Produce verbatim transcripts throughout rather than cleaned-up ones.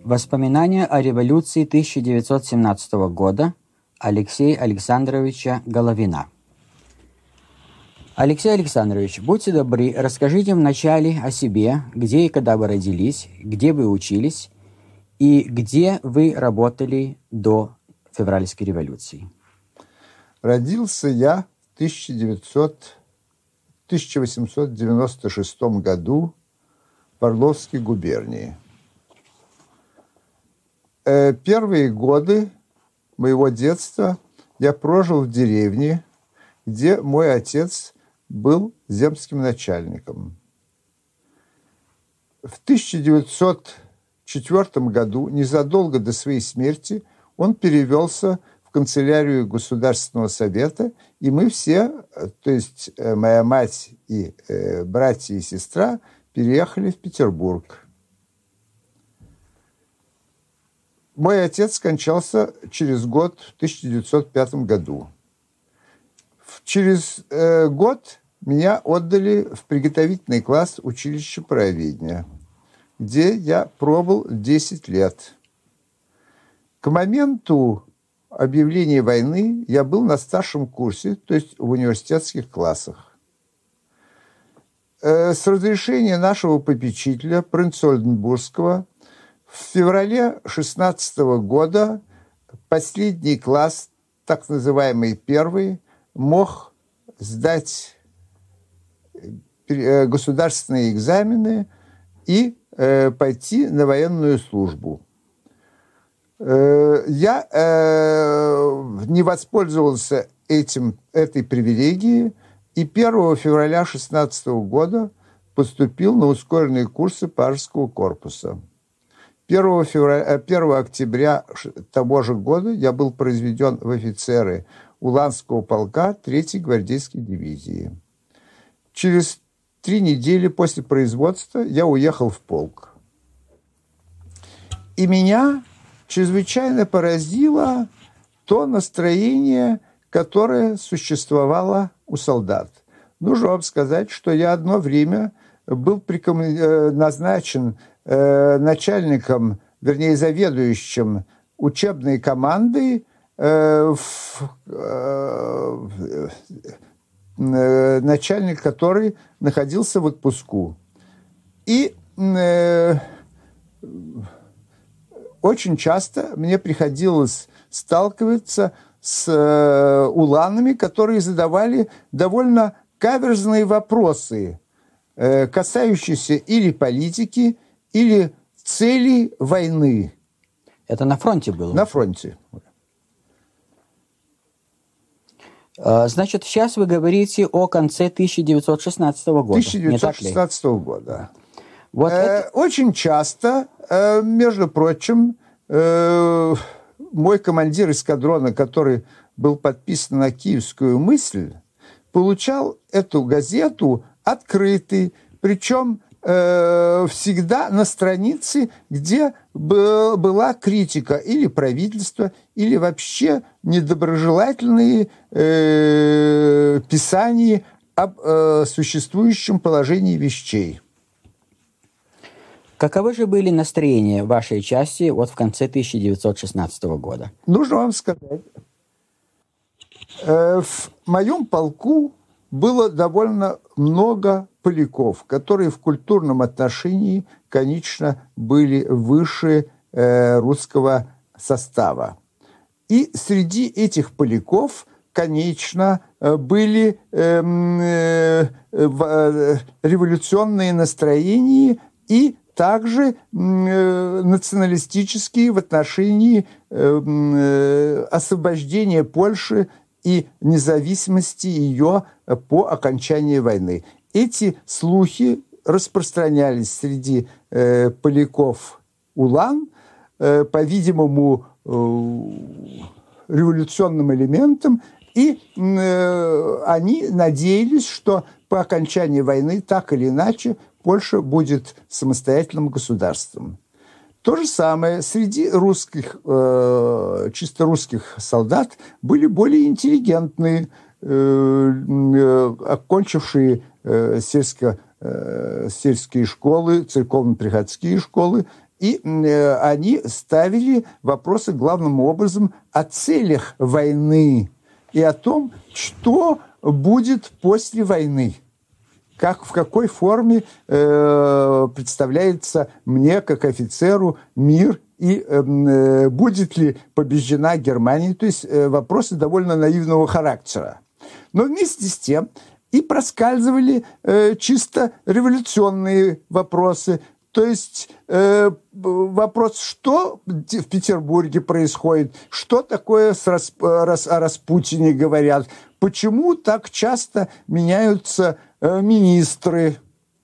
Воспоминания о революции тысяча девятьсот семнадцатого года Алексея Александровича Головина. Алексей Александрович, будьте добры, расскажите вначале о себе, где и когда вы родились, где вы учились и где вы работали до февральской революции. Родился я в тысяча восемьсот девяносто шестом году в Орловской губернии. Первые годы моего детства я прожил в деревне, где мой отец был земским начальником. В тысяча девятьсот четвёртом году, незадолго до своей смерти, он перевелся в канцелярию Государственного совета, и мы все, то есть моя мать и э, братья и сестра, переехали в Петербург. Мой отец скончался через год, в тысяча девятьсот пятом году. Через э, год меня отдали в приготовительный класс училища правоведения, где я пробыл десять лет. К моменту объявления войны я был на старшем курсе, то есть в университетских классах. Э, с разрешения нашего попечителя, принца Ольденбургского, в феврале шестнадцатого года последний класс, так называемый первый, мог сдать государственные экзамены и э, пойти на военную службу. Э, я э, не воспользовался этим, этой привилегией и первого февраля шестнадцатого года поступил на ускоренные курсы Пажеского корпуса. первого октября того же года я был произведен в офицеры Уланского полка третьей гвардейской дивизии. Через три недели после производства я уехал в полк. И меня чрезвычайно поразило то настроение, которое существовало у солдат. Нужно вам сказать, что я одно время был назначен начальником, вернее, заведующим учебной командой, э, в, э, э, начальник которой находился в отпуску. И э, очень часто мне приходилось сталкиваться с э, уланами, которые задавали довольно каверзные вопросы, э, касающиеся или политики, или целей войны. Это на фронте было? На фронте. Значит, сейчас вы говорите о конце тысяча девятьсот шестнадцатого года. тысяча девятьсот шестнадцатого года. Вот э, это... Очень часто, э, между прочим, э, мой командир эскадрона, который был подписан на «Киевскую мысль», получал эту газету открытой, причем всегда на странице, где была критика или правительства, или вообще недоброжелательные э, писания об э, существующем положении вещей. Каковы же были настроения вашей части вот в конце тысяча девятьсот шестнадцатого года? Нужно вам сказать, э, в моем полку было довольно много поляков, которые в культурном отношении, конечно, были выше э, русского состава. И среди этих поляков, конечно, были э, э, э, революционные настроения и также э, националистические в отношении э, э, освобождения Польши и независимости ее по окончании войны. Эти слухи распространялись среди э, поляков улан, э, по-видимому, э, революционным элементом, и э, они надеялись, что по окончании войны так или иначе Польша будет самостоятельным государством. То же самое среди русских, э, чисто русских солдат были более интеллигентные, э, э, окончившие э, сельско, э, сельские школы, церковно-приходские школы, И э, они ставили вопросы главным образом о целях войны и о том, что будет после войны. Как, в какой форме э, представляется мне, как офицеру, мир, и э, будет ли побеждена Германия. То есть э, вопросы довольно наивного характера. Но вместе с тем и проскальзывали э, чисто революционные вопросы. То есть э, вопрос, что в Петербурге происходит, что такое с Рас, Рас, о Распутине говорят, почему так часто меняются э, министры.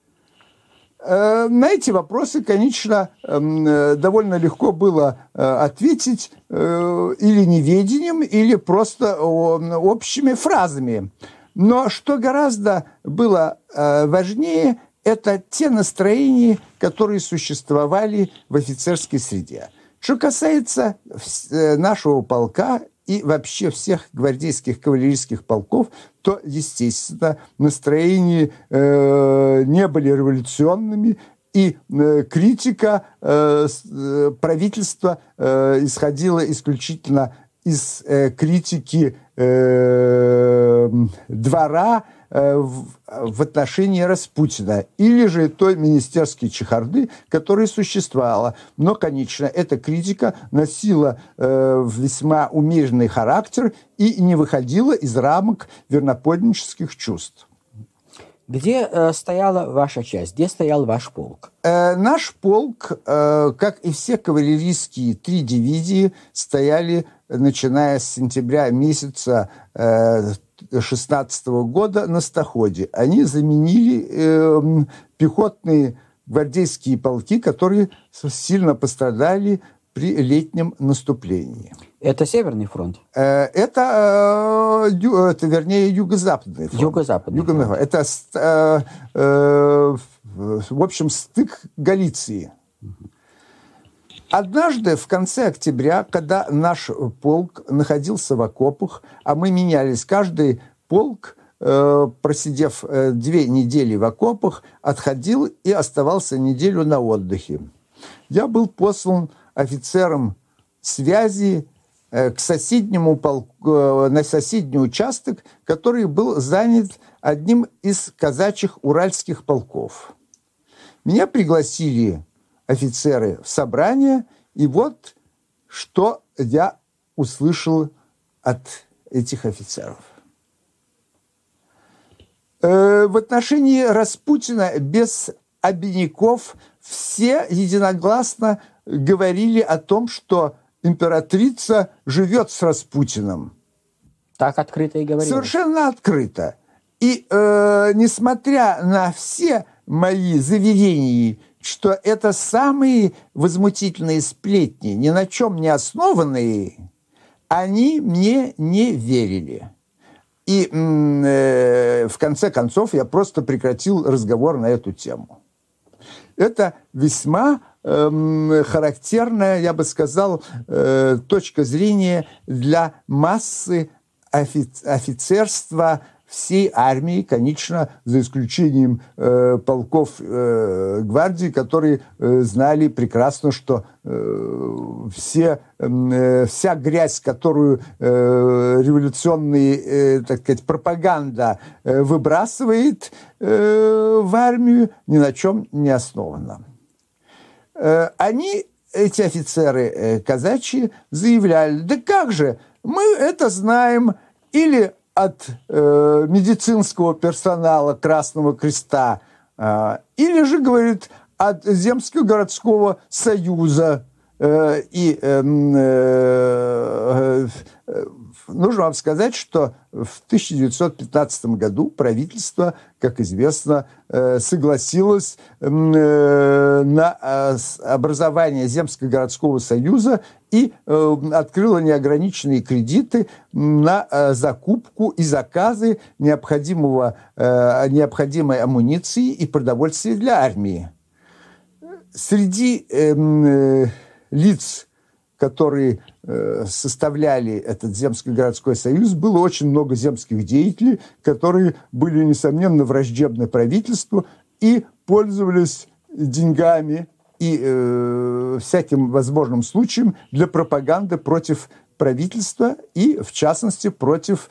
Э, на эти вопросы, конечно, э, довольно легко было э, ответить э, или неведением, или просто э, общими фразами. Но что гораздо было э, важнее, это те настроения, которые существовали в офицерской среде. Что касается нашего полка и вообще всех гвардейских кавалерийских полков, то, естественно, настроения э, не были революционными, и э, критика э, правительства э, исходила исключительно из э, критики э, двора, В, в отношении Распутина или же той министерской чехарды, которая существовала. Но, конечно, эта критика носила э, весьма умеренный характер и не выходила из рамок верноподданнических чувств. Где э, стояла ваша часть? Где стоял ваш полк? Э, наш полк, э, как и все кавалерийские три дивизии, стояли, начиная с сентября месяца э, шестнадцатого года на Стоходе. Они заменили э, пехотные гвардейские полки, которые сильно пострадали при летнем наступлении. Это Северный фронт? Э, это, э, ю, это, вернее, Юго-Западный фронт. Юго-Западный Юго- фронт. Это, э, э, в общем, стык Галиции. Однажды, в конце октября, когда наш полк находился в окопах, а мы менялись, каждый полк, э, просидев э, две недели в окопах, отходил и оставался неделю на отдыхе. Я был послан офицером связи э, к соседнему полку, э, на соседний участок, который был занят одним из казачьих уральских полков. Меня пригласили офицеры в собрание, и вот что я услышал от этих офицеров. Э, в отношении Распутина без обиняков все единогласно говорили о том, что императрица живет с Распутиным. Так открыто и говорили? Совершенно открыто. И э, несмотря на все мои заверения, что это самые возмутительные сплетни, ни на чем не основанные, они мне не верили. И э, в конце концов я просто прекратил разговор на эту тему. Это весьма э, характерная, я бы сказал, э, точка зрения для массы офи- офицерства всей армии, конечно, за исключением э, полков э, гвардии, которые э, знали прекрасно, что э, все, э, вся грязь, которую э, революционная, э, так сказать, пропаганда э, выбрасывает э, в армию, ни на чем не основана. Э, они, эти офицеры э, казачьи, заявляли: да как же, мы это знаем, или от э, медицинского персонала Красного Креста, э, или же, говорит, от Земского городского союза. Э, и э, э, э, нужно вам сказать, что в тысяча девятьсот пятнадцатом году правительство, как известно, э, согласилось э, на э, образование Земского городского союза и э, открыло неограниченные кредиты на э, закупку и заказы необходимого, э, необходимой амуниции и продовольствия для армии. Среди э, э, лиц, которые э, составляли этот Земский городской союз, было очень много земских деятелей, которые были, несомненно, враждебны правительству и пользовались деньгами и э, всяким возможным случаем для пропаганды против правительства и, в частности, против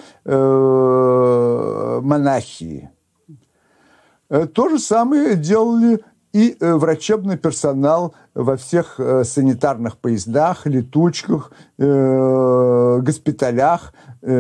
э, монархии. То же самое делали и врачебный персонал во всех санитарных поездах, летучках, э, госпиталях,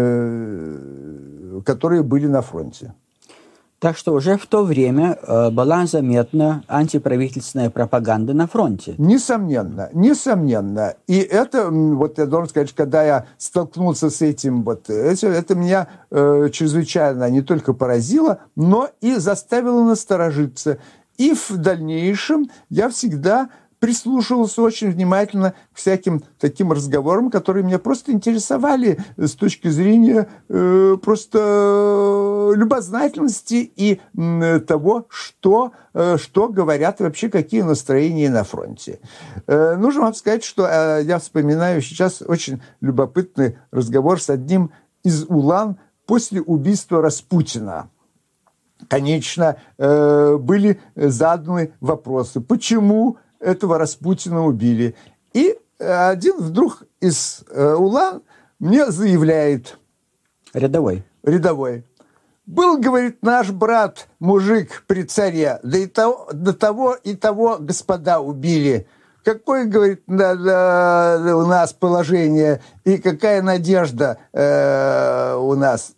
э, которые были на фронте. Так что уже в то время э, была заметна антиправительственная пропаганда на фронте. Несомненно, несомненно. И это, вот я должен сказать, когда я столкнулся с этим, вот, это, это меня э, чрезвычайно не только поразило, но и заставило насторожиться. И в дальнейшем я всегда прислушивался очень внимательно к всяким таким разговорам, которые меня просто интересовали с точки зрения э, просто любознательности и э, того, что, э, что говорят вообще, какие настроения на фронте. Э, нужно вам сказать, что э, я вспоминаю сейчас очень любопытный разговор с одним из улан после убийства Распутина. Конечно, э, были заданы вопросы, почему этого Распутина убили. И один вдруг из э, улан мне заявляет... Рядовой. Рядовой. Был, говорит, наш брат, мужик при царе, да и того, до того и того господа убили. Какое, говорит, да, да, у нас положение и какая надежда э, у нас...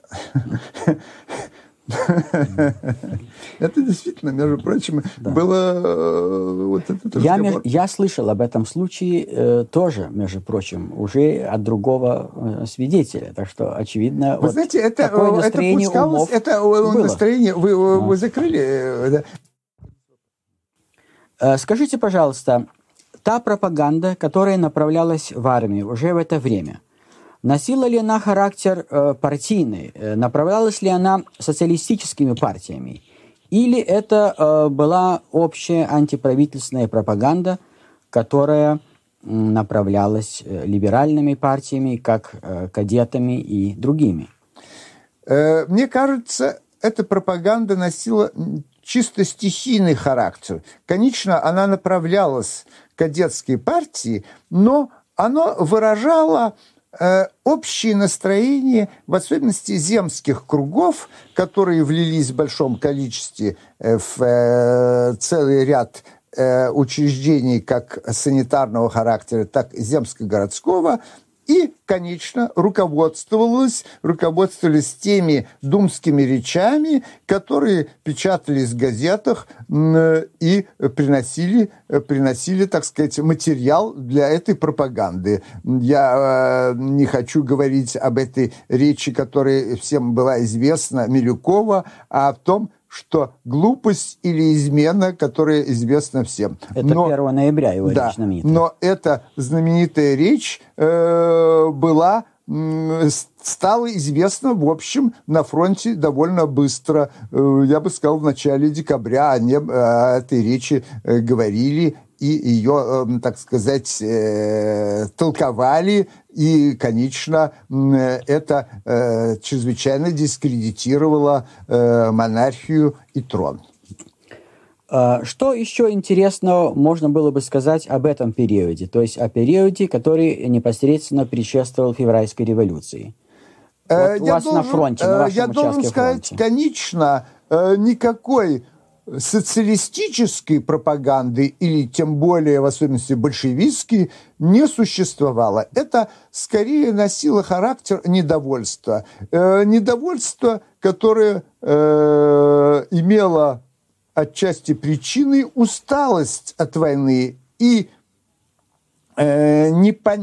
Это действительно, между прочим, да. было э, вот этот я, разговор. Я слышал об этом случае э, тоже, между прочим, уже от другого э, свидетеля. Так что, очевидно, вы вот знаете, это, такое настроение это умов это было. настроение, вы, а. вы закрыли. Да. Скажите, пожалуйста, та пропаганда, которая направлялась в армию уже в это время, носила ли она характер э, партийный? Э, направлялась ли она социалистическими партиями? Или это э, была общая антиправительственная пропаганда, которая э, направлялась э, либеральными партиями, как э, кадетами и другими? Э, мне кажется, эта пропаганда носила чисто стихийный характер. Конечно, она направлялась к кадетской партии, но она выражала общее настроение, в особенности земских кругов, которые влились в большом количестве в целый ряд учреждений как санитарного характера, так и земско-городского, и, конечно, руководствовалась, руководствовались теми думскими речами, которые печатались в газетах и приносили, приносили, так сказать, материал для этой пропаганды. Я не хочу говорить об этой речи, которая всем была известна, Милюкова, а о том, что глупость или измена, которая известна всем. Это но, первого ноября его да, речь знаменитая. Но эта знаменитая речь э, была, э, стала известна, в общем, на фронте довольно быстро. Э, я бы сказал, в начале декабря они о этой речи э, говорили, и ее, э, так сказать, э, толковали, и, конечно, это э, чрезвычайно дискредитировало э, монархию и трон. Что еще интересного можно было бы сказать об этом периоде, то есть о периоде, который непосредственно предшествовал февральской революции? Вот э, у вас должен, на фронте, на вашем я должен сказать, фронте. конечно, э, никакой социалистической пропаганды, или тем более, в особенности, большевистской, не существовало. Это скорее носило характер недовольства. Э, недовольство, которое э, имело отчасти причиной усталость от войны и э, непон...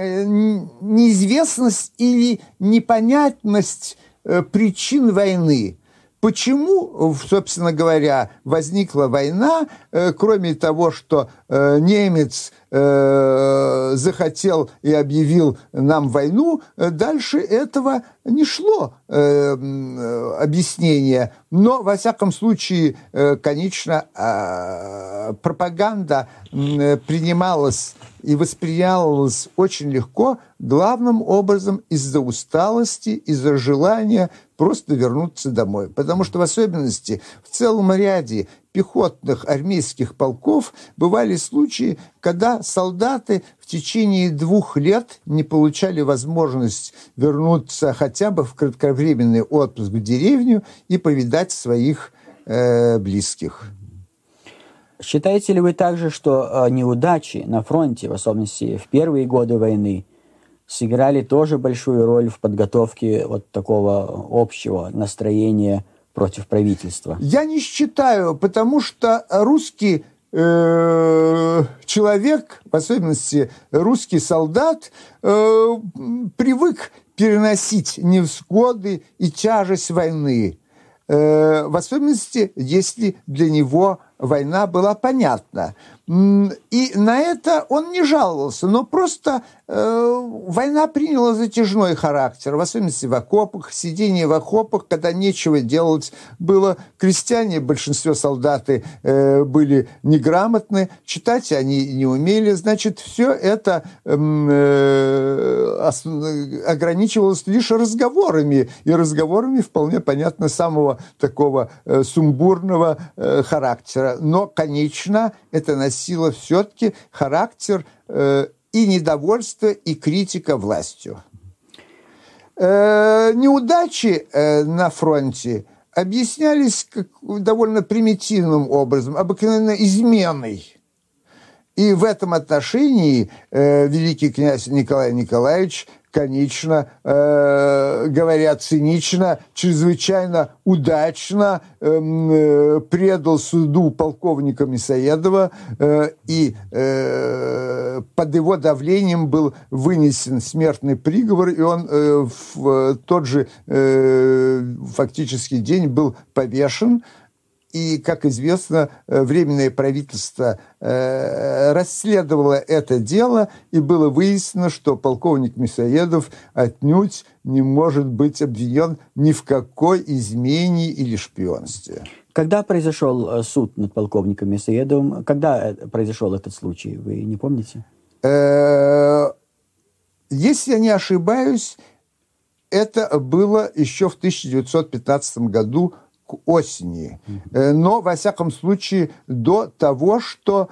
неизвестность или непонятность э, причин войны. Почему, собственно говоря, возникла война, э, кроме того, что э, немец э, захотел и объявил нам войну, э, дальше этого не шло э, э, объяснение. Но, во всяком случае, э, конечно, э, пропаганда э, принималась и воспринималась очень легко, главным образом из-за усталости, из-за желания просто вернуться домой. Потому что в особенности в целом ряде пехотных армейских полков бывали случаи, когда солдаты в течение двух лет не получали возможность вернуться хотя бы в кратковременный отпуск в деревню и повидать своих э, близких. Считаете ли вы также, что неудачи на фронте, в особенности в первые годы войны, сыграли тоже большую роль в подготовке вот такого общего настроения против правительства? Я не считаю, потому что русский э, человек, в особенности русский солдат, э, привык переносить невзгоды и тяжесть войны. Э, в особенности, если для него война была понятна. И на это он не жаловался, но просто э, война приняла затяжной характер, в особенности в окопах, сидение в окопах, когда нечего делать было. Крестьяне, большинство солдаты э, были неграмотны, читать они не умели, значит, все это э, ограничивалось лишь разговорами, и разговорами вполне понятно самого такого э, сумбурного э, характера. Но, конечно, это носило все-таки характер э, и недовольства, и критика властью. Э, неудачи э, на фронте объяснялись как, довольно примитивным образом, обыкновенно изменой. И в этом отношении э, великий князь Николай Николаевич, конечно, э, говоря цинично, чрезвычайно удачно э, предал суду полковника Мясоедова, э, и э, под его давлением был вынесен смертный приговор, и он э, в тот же э, фактически день был повешен. И, как известно, Временное правительство э, расследовало это дело, и было выяснено, что полковник Мясоедов отнюдь не может быть обвинен ни в какой измене или шпионстве. Когда произошел суд над полковником Мясоедовым? Когда произошел этот случай? Вы не помните? Э, если я не ошибаюсь, это было еще в тысяча девятьсот пятнадцатом году, осени, но, во всяком случае, до того, что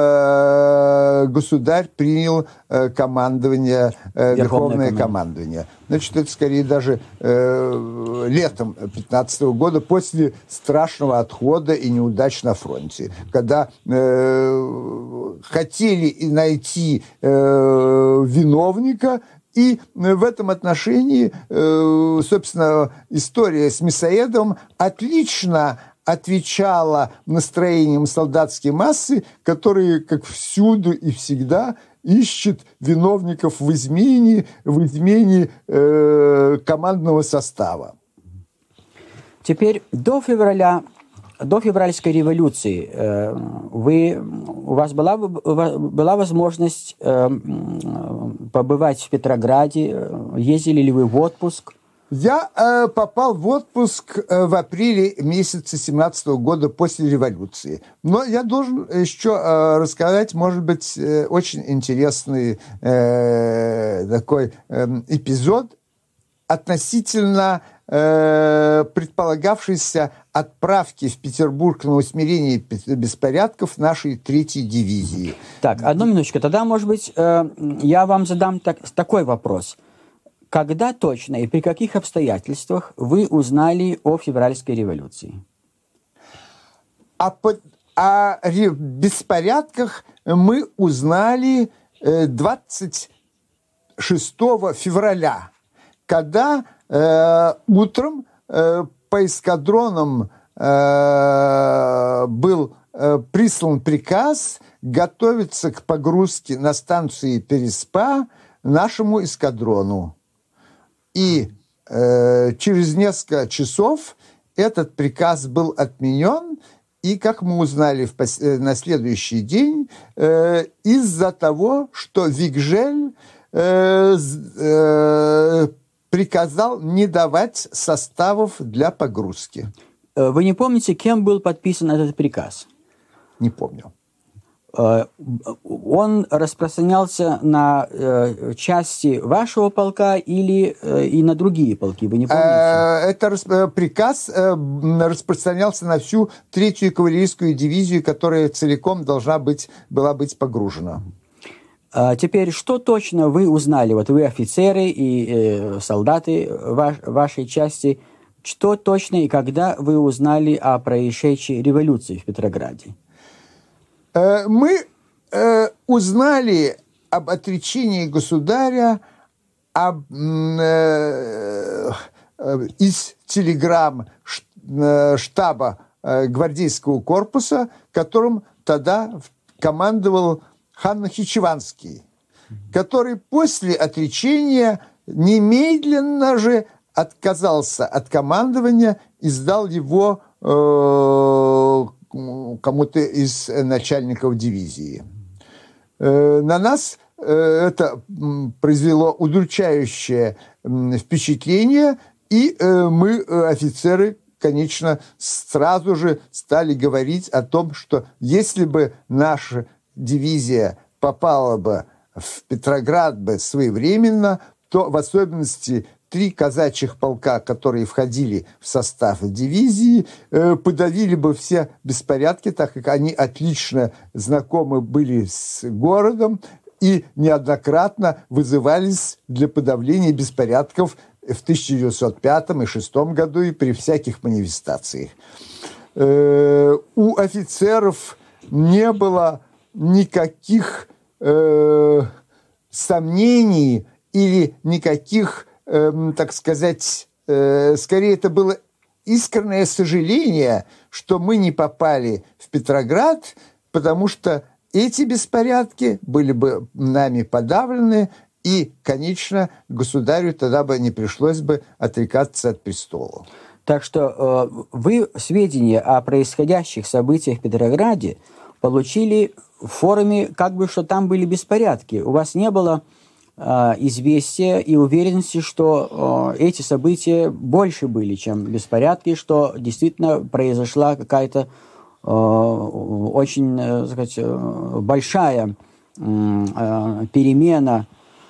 э, государь принял э, командование, э, верховное командование. Значит, это скорее даже э, летом пятнадцатого года, после страшного отхода и неудач на фронте, когда э, хотели найти э, виновника. И в этом отношении, собственно, история с Мясоедовым отлично отвечала настроениям солдатской массы, которые, как всюду и всегда, ищут виновников в измене, в измене э, командного состава. Теперь до февраля, до февральской революции э, вы, у вас была, была возможность э, побывать в Петрограде? Ездили ли вы в отпуск? Я э, попал в отпуск э, в апреле месяце семнадцатого года после революции. Но я должен еще э, рассказать, может быть, э, очень интересный э, такой э, эпизод относительно э, предполагавшейся отправки в Петербург на усмирение беспорядков нашей третьей дивизии. Так, одну минуточку. Тогда, может быть, э, я вам задам так, такой вопрос. Когда точно и при каких обстоятельствах вы узнали о февральской революции? О, о беспорядках мы узнали двадцать шестого февраля, когда э, утром э, по эскадронам э, был э, прислан приказ готовиться к погрузке на станции Переспа нашему эскадрону. И э, через несколько часов этот приказ был отменен, и, как мы узнали в пос... на следующий день, э, из-за того, что Вигжель э, э, приказал не давать составов для погрузки. Вы не помните, кем был подписан этот приказ? Не помню. он распространялся на э, части вашего полка или э, и на другие полки, вы не помните? Это приказ распространялся на всю третью кавалерийскую дивизию, которая целиком должна быть, была быть погружена. А теперь, что точно вы узнали, вот вы офицеры и э, солдаты ваш, вашей части, что точно и когда вы узнали о происшедшей революции в Петрограде? Мы э, узнали об отречении государя об, э, э, из телеграмм штаба э, гвардейского корпуса, которым тогда командовал хан Нахичеванский, который после отречения немедленно же отказался от командования и сдал его э, кому-то из начальников дивизии. На нас это произвело удручающее впечатление, и мы, офицеры, конечно, сразу же стали говорить о том, что если бы наша дивизия попала бы в Петроград бы своевременно, то в особенности три казачьих полка, которые входили в состав дивизии, подавили бы все беспорядки, так как они отлично знакомы были с городом и неоднократно вызывались для подавления беспорядков в тысяча девятьсот пятом и тысяча девятьсот шестом году и при всяких манифестациях. У офицеров не было никаких сомнений или никаких, так сказать, скорее это было искреннее сожаление, что мы не попали в Петроград, потому что эти беспорядки были бы нами подавлены, и, конечно, государю тогда бы не пришлось бы отрекаться от престола. Так что э, вы сведения о происходящих событиях в Петрограде получили в форуме, как бы, что там были беспорядки. У вас не было известия и уверенности, что э, эти события больше были, чем беспорядки, что действительно произошла какая-то э, очень, э, сказать, большая э, перемена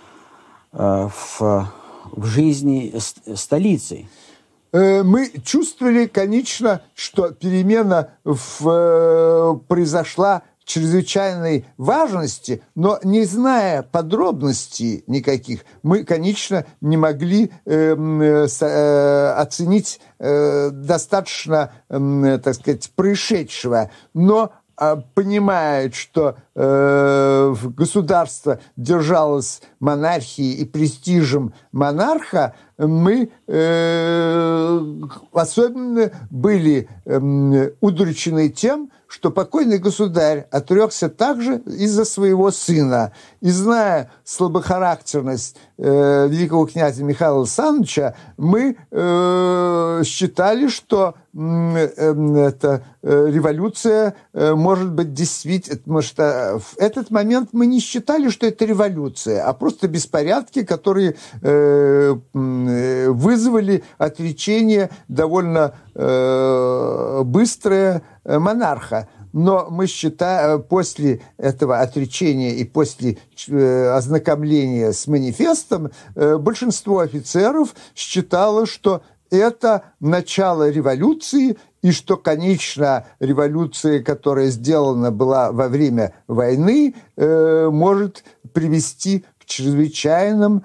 э, в, в жизни столицы. Мы чувствовали, конечно, что перемена в, произошла чрезвычайной важности, но не зная подробностей никаких, мы, конечно, не могли э, э, оценить э, достаточно, э, так сказать, происшедшего. Но э, понимая, что э, государство держалось монархией и престижем монарха, мы э, особенно были э, удручены тем, что покойный государь отрекся также из-за своего сына. И зная слабохарактерность э, великого князя Михаила Александровича, мы э, считали, что э, э, эта э, революция э, может быть действительно... Потому что в этот момент мы не считали, что это революция, а просто беспорядки, которые э, э, вызвали отречение довольно э, быстрое монарха. Но мы считаем, после этого отречения и после э, ознакомления с манифестом, э, большинство офицеров считало, что это начало революции, и что, конечно, революция, которая сделана была во время войны, э, может привести к чрезвычайным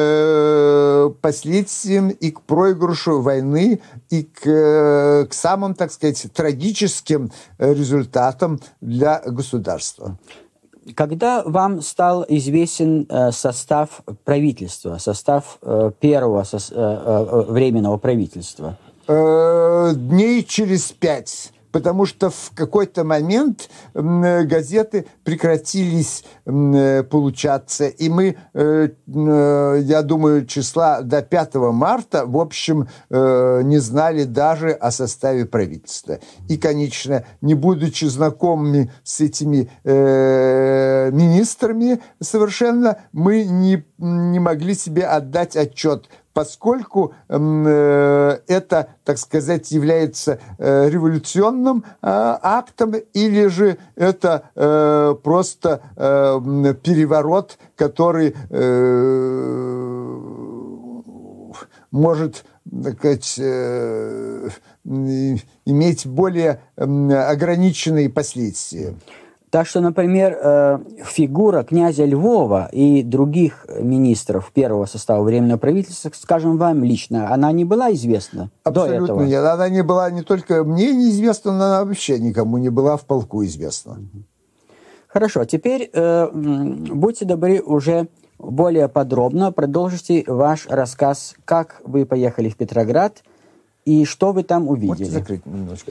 э, последствиям и к проигрышу войны, и к, э, к самым, так сказать, трагическим результатам для государства. Когда вам стал известен э, состав правительства, состав э, первого со, э, э, временного правительства? Э, дней через пять. Потому что в какой-то момент э, газеты прекратились э, получаться, и мы, э, э, я думаю, числа до пятого марта, в общем, э, не знали даже о составе правительства. И, конечно, не будучи знакомыми с этими э, министрами совершенно, мы не, не могли себе отдать отчет, поскольку э, это, так сказать, является э, революционным э, актом, или же это э, просто э, переворот, который э, может, так сказать, э, иметь более э, ограниченные последствия. Так что, например, фигура князя Львова и других министров первого состава Временного правительства, скажем вам лично, она не была известна Абсолютно до этого? нет. Она не была не только мне неизвестна, но она вообще никому не была в полку известна. Хорошо. Теперь э, будьте добры, уже более подробно продолжите ваш рассказ, как вы поехали в Петроград и что вы там увидели. Можете закрыть немножко.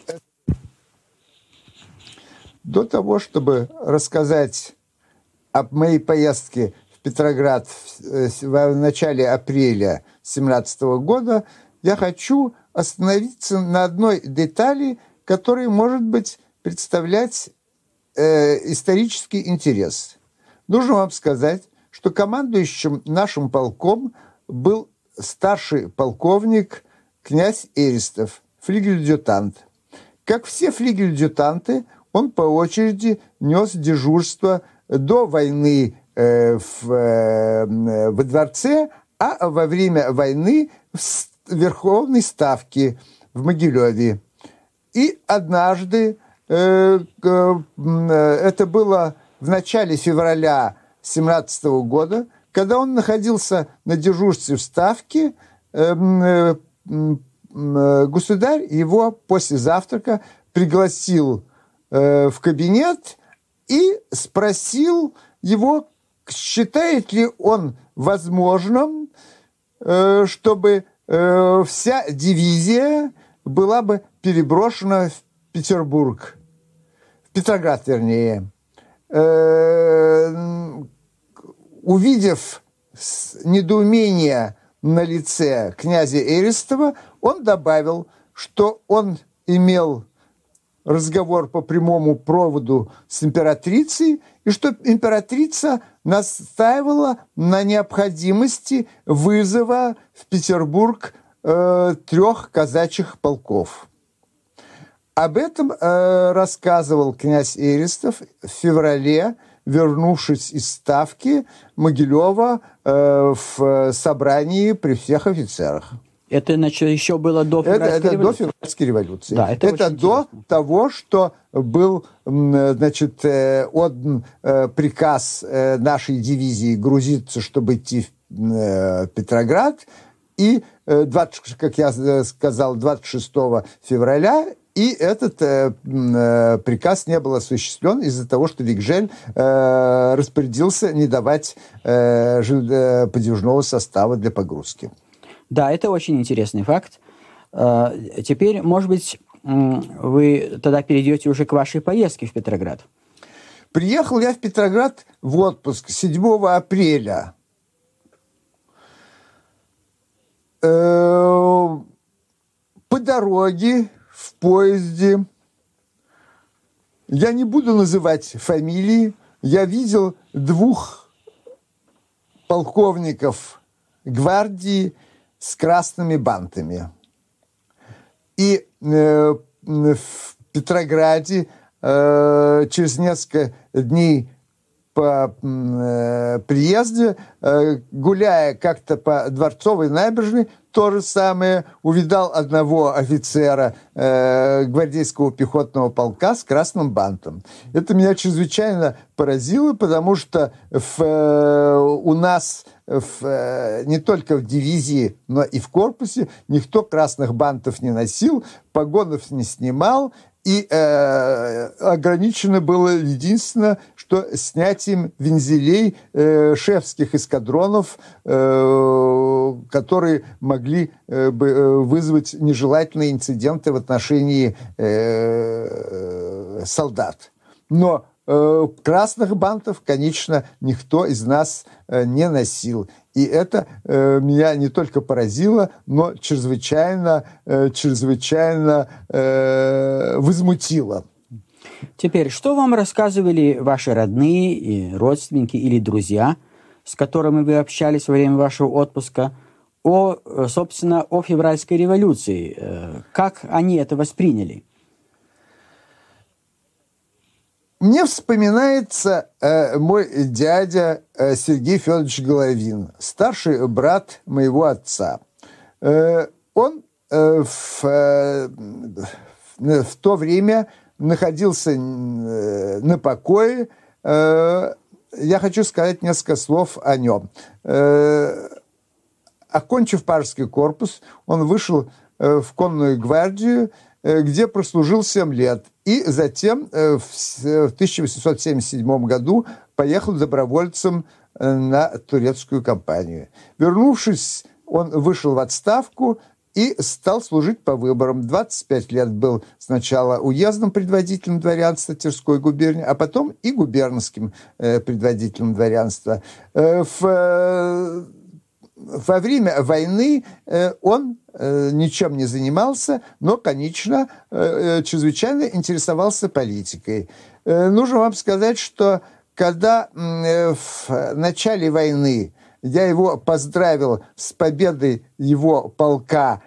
До того, чтобы рассказать об моей поездке в Петроград в начале апреля две тысячи семнадцатого года, я хочу остановиться на одной детали, которая, может быть, представлять э, исторический интерес. Нужно вам сказать, что командующим нашим полком был старший полковник князь Эристов, флигель-адъютант. Как все флигель-адъютанты, он по очереди нес дежурство до войны э, в, э, во дворце, а во время войны в Верховной Ставке в Могилеве. И однажды, э, э, это было в начале февраля семнадцатого года, когда он находился на дежурстве в Ставке, э, э, э, государь его после завтрака пригласил в кабинет и спросил его, считает ли он возможным, чтобы вся дивизия была бы переброшена в Петербург, в Петроград, вернее. Увидев недоумение на лице князя Эристова, он добавил, что он имел разговор по прямому проводу с императрицей, и что императрица настаивала на необходимости вызова в Петербург э, трех казачьих полков. Об этом э, рассказывал князь Эристов в феврале, вернувшись из Ставки Могилева э, в собрании при всех офицерах. Это, значит, еще было до февральской это, это революции? Это до февральской революции. Да, это это до интересно. того, что был, значит, отдан приказ нашей дивизии грузиться, чтобы идти в Петроград. И, двадцать, как я сказал, двадцать шестого февраля, и этот приказ не был осуществлен из-за того, что Викжель распорядился не давать подвижного состава для погрузки. Да, это очень интересный факт. Теперь, может быть, вы тогда перейдете уже к вашей поездке в Петроград. Приехал я в Петроград в отпуск седьмого апреля. По дороге, в поезде, я не буду называть фамилии, я видел двух полковников гвардии с красными бантами. И э, в Петрограде э, через несколько дней по э, приезде, э, гуляя как-то по Дворцовой набережной, то же самое, увидал одного офицера э, гвардейского пехотного полка с красным бантом. Это меня чрезвычайно поразило, потому что в, э, у нас в, не только в дивизии, но и в корпусе никто красных бантов не носил, погонов не снимал, и э, ограничено было единственное, что снятием вензелей э, шефских эскадронов, э, которые могли э, бы вызвать нежелательные инциденты в отношении э, солдат. Но э, красных бантов, конечно, никто из нас э, не носил. И это э, меня не только поразило, но чрезвычайно, э, чрезвычайно э, возмутило. Теперь, что вам рассказывали ваши родные, и родственники или друзья, с которыми вы общались во время вашего отпуска, о, собственно, о февральской революции. Как они это восприняли? Мне вспоминается э, мой дядя э, Сергей Федорович Головин, старший брат моего отца. Э, он э, в, э, в то время находился э, на покое. Э, я хочу сказать несколько слов о нем. Э, окончив Пражский корпус, он вышел э, в конную гвардию, э, где прослужил семь лет. И затем э, в тысяча восемьсот семьдесят седьмом году поехал добровольцем э, на турецкую кампанию. Вернувшись, он вышел в отставку и стал служить по выборам. двадцать пять лет был сначала уездным предводителем дворянства Тверской губернии, а потом и губернским э, предводителем дворянства. Э, в, э, во время войны э, он э, ничем не занимался, но, конечно, э, чрезвычайно интересовался политикой. Э, нужно вам сказать, что когда э, в начале войны я его поздравил с победой его полка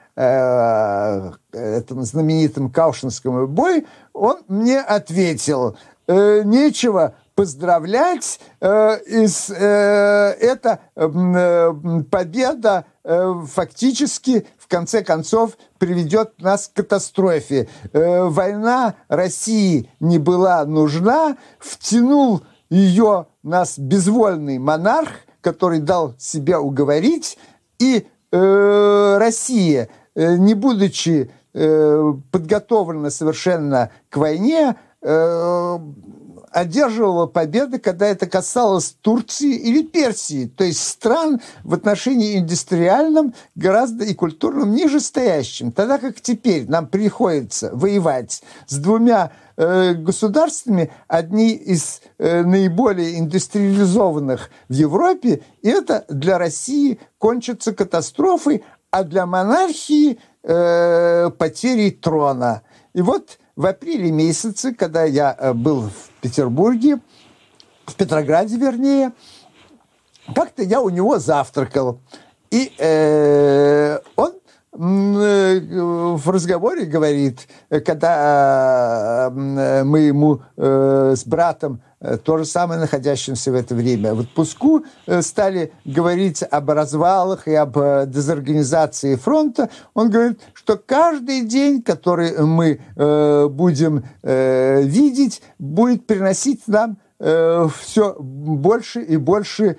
э, этом знаменитом Каушинском бою, он мне ответил: э, нечего поздравлять, э, из, э, эта э, победа э, фактически в конце концов приведет нас к катастрофе. Э, война России не была нужна, втянул ее нас безвольный монарх, который дал себя уговорить, и э, Россия, э, не будучи э, подготовлена совершенно к войне, э, одерживала победы, когда это касалось Турции или Персии, то есть стран в отношении индустриальном гораздо и культурном ниже стоящим. Тогда как теперь нам приходится воевать с двумя э, государствами, одни из э, наиболее индустриализованных в Европе, и это для России кончится катастрофой, а для монархии э, потерей трона. И вот в апреле месяце, когда я был в Петербурге, в Петрограде, вернее, как-то я у него завтракал. И э, он э, в разговоре говорит, когда э, мы ему э, с братом, э, то же самое находящимся в это время в отпуску, э, стали говорить об развалах и об э, дезорганизации фронта, он говорит, что каждый день, который мы э, будем э, видеть, будет приносить нам э, все больше и больше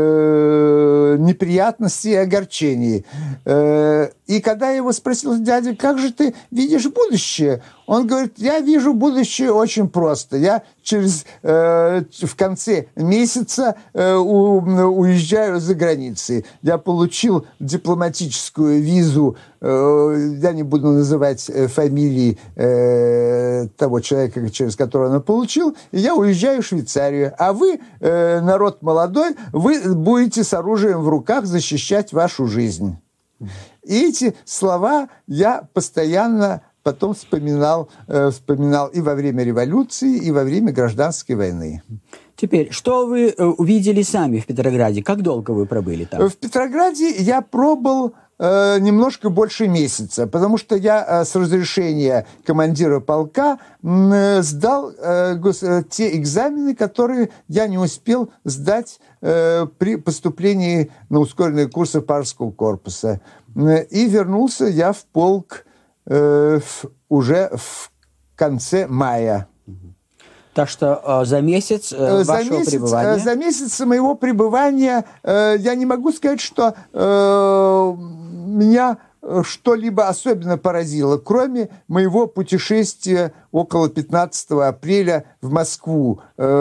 э, неприятностей и огорчений. Э, и когда я его спросил: дядя, как же ты видишь будущее? Он говорит: я вижу будущее очень просто. Я через, э, в конце месяца э, у, уезжаю за границей. Я получил дипломатическую визу, э, я не буду называть э, фамилии э, того человека, через которого он получил, и я уезжаю в Швейцарию. А вы, э, народ молодой, вы будете с оружием в руках защищать вашу жизнь. И эти слова я постоянно потом вспоминал, э, вспоминал и во время революции, и во время гражданской войны. Теперь, что вы э, увидели сами в Петрограде? Как долго вы пробыли там? В Петрограде я пробыл э, немножко больше месяца, потому что я э, с разрешения командира полка э, сдал э, гос, э, те экзамены, которые я не успел сдать э, при поступлении на ускоренные курсы Пражского корпуса. Э, и вернулся я в полк э, в, уже в конце мая. Так что э, за месяц э, за вашего месяц, пребывания... За месяц моего пребывания э, я не могу сказать, что э, меня что-либо особенно поразило, кроме моего путешествия около пятнадцатого апреля в Москву.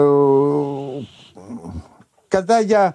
Э, когда я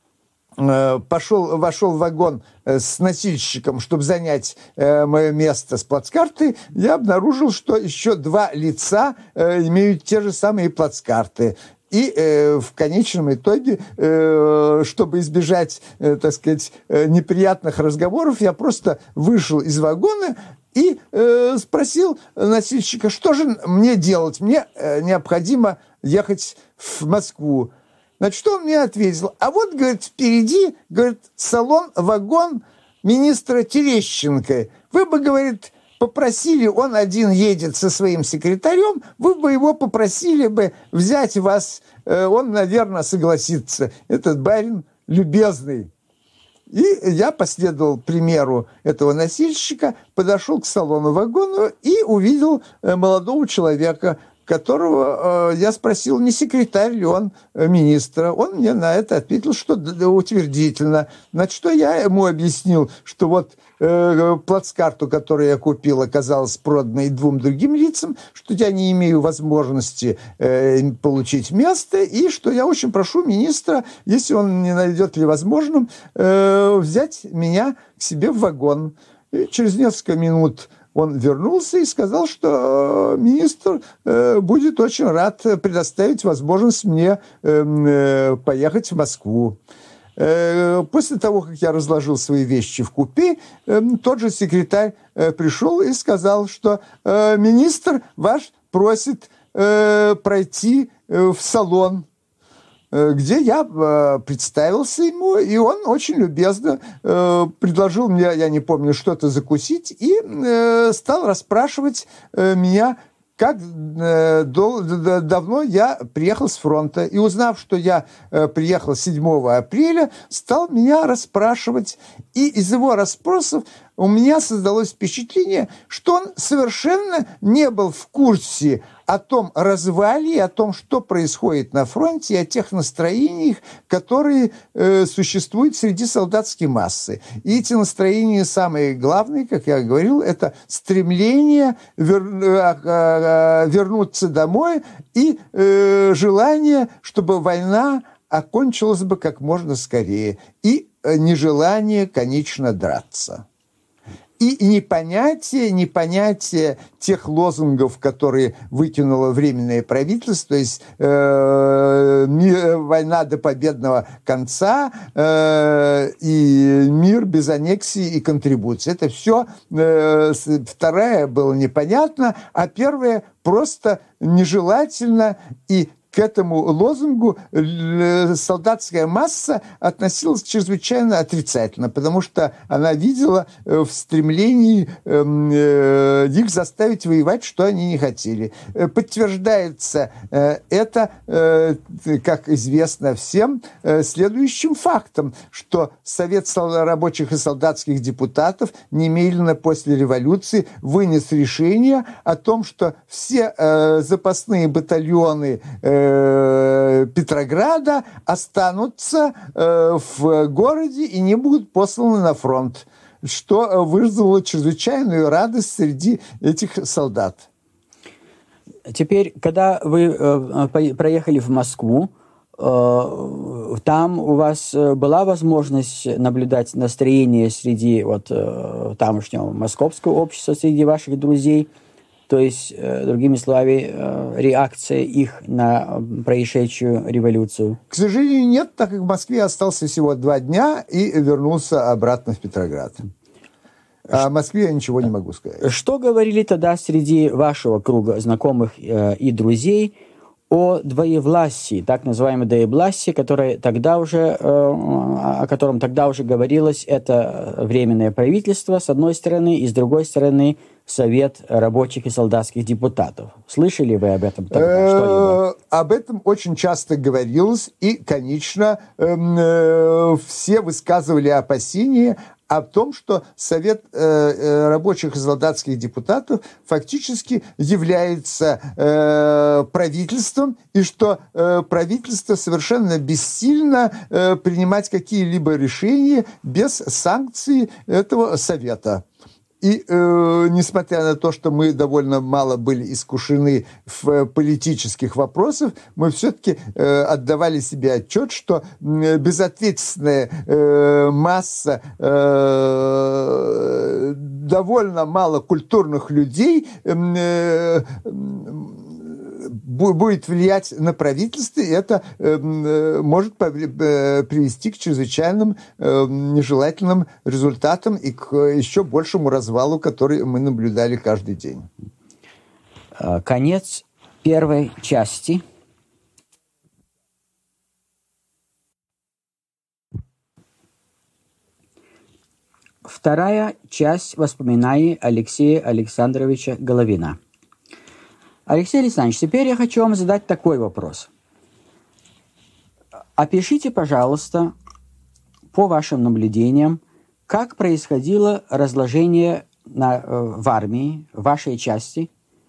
пошел, вошел в вагон с носильщиком, чтобы занять э, мое место с плацкартой, я обнаружил, что еще два лица э, имеют те же самые плацкарты. И э, в конечном итоге, э, чтобы избежать, э, так сказать, э, неприятных разговоров, я просто вышел из вагона и э, спросил носильщика, что же мне делать? Мне э, необходимо ехать в Москву. Значит, что он мне ответил? А вот, говорит, впереди, говорит, салон, вагон министра Терещенко. Вы бы, говорит, попросили, он один едет со своим секретарем, вы бы его попросили бы взять вас, он, наверное, согласится. Этот барин любезный. И я последовал примеру этого носильщика, подошел к салону вагона и увидел молодого человека, которого э, я спросил, не секретарь ли он э, министра. Он мне на это ответил, что утвердительно. На что я ему объяснил, что вот э, плацкарту, которую я купил, оказалась проданной двум другим лицам, что я не имею возможности э, получить место, и что я очень прошу министра, если он не найдет ли возможным, э, взять меня к себе в вагон. И через несколько минут он вернулся и сказал, что министр будет очень рад предоставить возможность мне поехать в Москву. После того, как я разложил свои вещи в купе, тот же секретарь пришел и сказал, что министр ваш просит пройти в салон, где я представился ему, и он очень любезно предложил мне, я не помню, что-то закусить, и стал расспрашивать меня, как давно я приехал с фронта. И узнав, что я приехал седьмого апреля, стал меня расспрашивать. И из его расспросов у меня создалось впечатление, что он совершенно не был в курсе о том развале, о том, что происходит на фронте, и о тех настроениях, которые э, существуют среди солдатской массы. И эти настроения самые главные, как я говорил, это стремление вер, э, э, вернуться домой и э, желание, чтобы война окончилась бы как можно скорее, и э, нежелание, конечно, драться. И непонятие, непонятие тех лозунгов, которые выкинуло Временное правительство, то есть э, мир, война до победного конца э, и мир без аннексии и контрибуции. Это все, э, второе было непонятно, а первое просто нежелательно, и к этому лозунгу солдатская масса относилась чрезвычайно отрицательно, потому что она видела в стремлении их заставить воевать, что они не хотели. Подтверждается это, как известно всем, следующим фактом, что Совет рабочих и солдатских депутатов немедленно после революции вынес решение о том, что все запасные батальоны Петрограда останутся в городе и не будут посланы на фронт, что вызвало чрезвычайную радость среди этих солдат. Теперь, когда вы проехали в Москву, там у вас была возможность наблюдать настроение среди вот тамошнего московского общества, среди ваших друзей? То есть, другими словами, реакция их на происшедшую революцию? К сожалению, нет, так как в Москве остался всего два дня и вернулся обратно в Петроград. А о Москве я ничего не могу сказать. Что говорили тогда среди вашего круга знакомых и друзей о двоевластии, так называемой двоевластии, которое тогда уже, о котором тогда уже говорилось, это Временное правительство, с одной стороны, и с другой стороны, Совет рабочих и солдатских депутатов. Слышали вы об этом тогда что-либо? Об этом очень часто говорилось, и, конечно, все высказывали опасения о том, что Совет э, рабочих и солдатских депутатов фактически является э, правительством, и что э, правительство совершенно бессильно э, принимать какие-либо решения без санкций этого Совета. И э, несмотря на то, что мы довольно мало были искушены в политических вопросах, мы все-таки э, отдавали себе отчет, что э, безответственная э, масса э, довольно мало культурных людей э, будет влиять на правительство, и это э, может привести к чрезвычайным э, нежелательным результатам и к еще большему развалу, который мы наблюдали каждый день. Конец первой части. Вторая часть воспоминаний Алексея Александровича Головина. Алексей Александрович, теперь я хочу вам задать такой вопрос. Опишите, пожалуйста, по вашим наблюдениям, как происходило разложение на, в армии, в вашей части,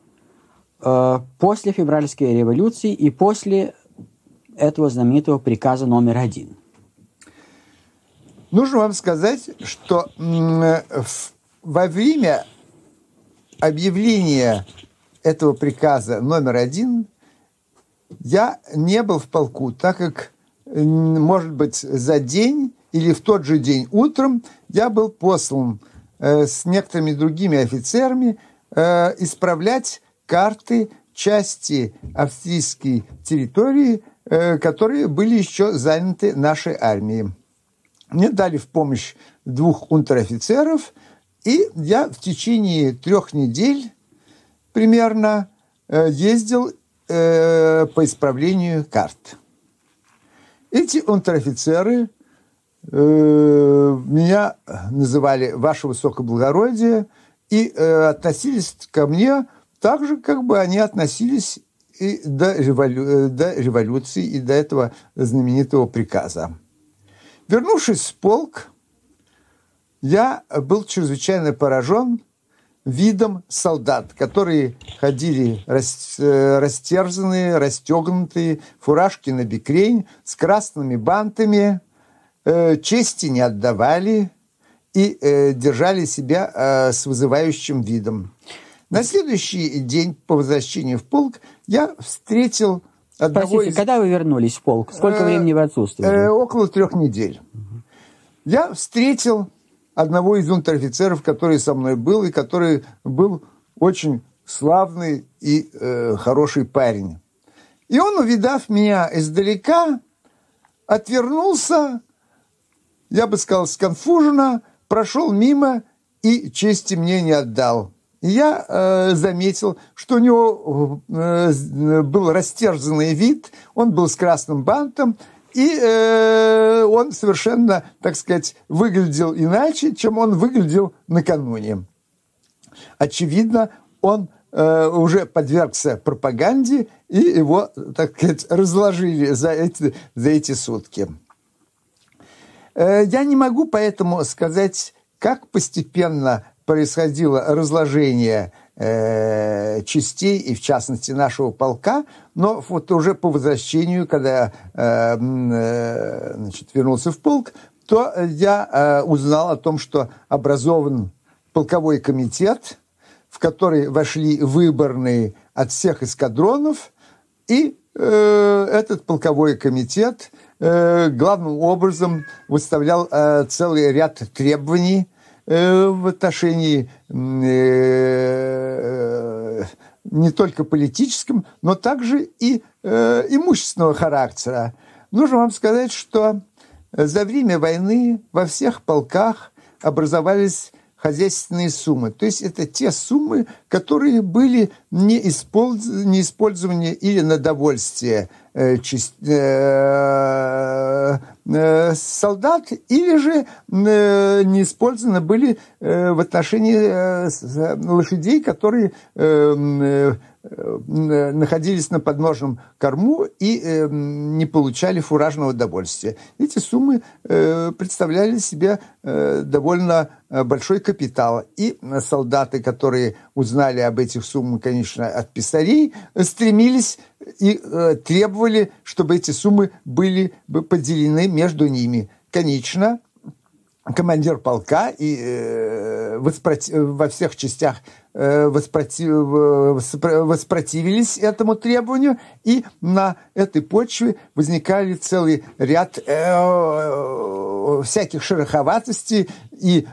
после февральской революции и после этого знаменитого приказа номер один. Нужно вам сказать, что во время объявления этого приказа номер один я не был в полку, так как, может быть, за день или в тот же день утром я был послан э, с некоторыми другими офицерами э, исправлять карты части австрийской территории, э, которые были еще заняты нашей армией. Мне дали в помощь двух унтер-офицеров, и я в течение трех недель примерно э, ездил э, по исправлению карт. Эти унтер-офицеры э, меня называли «Ваше Высокоблагородие» и э, относились ко мне так же, как бы они относились и до, револю... до революции, и до этого знаменитого приказа. Вернувшись в полк, я был чрезвычайно поражен видом солдат, которые ходили растерзанные, расстегнутые, фуражки на бекрень, с красными бантами, чести не отдавали и держали себя с вызывающим видом. На следующий день по возвращению в полк я встретил одного Простите, из... когда вы вернулись в полк? Сколько времени вы отсутствовали? Около трех недель. Угу. Я встретил одного из унтер-офицеров, который со мной был, и который был очень славный и э, хороший парень. И он, увидав меня издалека, отвернулся, я бы сказал, сконфуженно, прошел мимо и чести мне не отдал. И я э, заметил, что у него э, был растерзанный вид, он был с красным бантом, и э, он совершенно, так сказать, выглядел иначе, чем он выглядел накануне. Очевидно, он э, уже подвергся пропаганде, и его, так сказать, разложили за эти, за эти сутки. Э, я не могу поэтому сказать, как постепенно происходило разложение э, частей, и в частности нашего полка, но вот уже по возвращению, когда э, э, значит, вернулся в полк, то я э, узнал о том, что образован полковой комитет, в который вошли выборные от всех эскадронов, и э, этот полковой комитет э, главным образом выставлял э, целый ряд требований в отношении э, не только политическом, но также и э, имущественного характера. Нужно вам сказать, что за время войны во всех полках образовались хозяйственные суммы. То есть это те суммы, которые были не, использ... не использованы или на довольствие э, часть, э, э, солдат, или же э, не использованы были э, в отношении э, лошадей, которые э, находились на подножном корму и э, не получали фуражного удовольствия. Эти суммы э, представляли себе э, довольно большой капитал. И солдаты, которые узнали об этих суммах, конечно, от писарей, стремились и э, требовали, чтобы эти суммы были бы поделены между ними. Конечно, командир полка и э, воспроти... во всех частях э, воспроти... воспротивились этому требованию, и на этой почве возникали целый ряд э, всяких шероховатостей и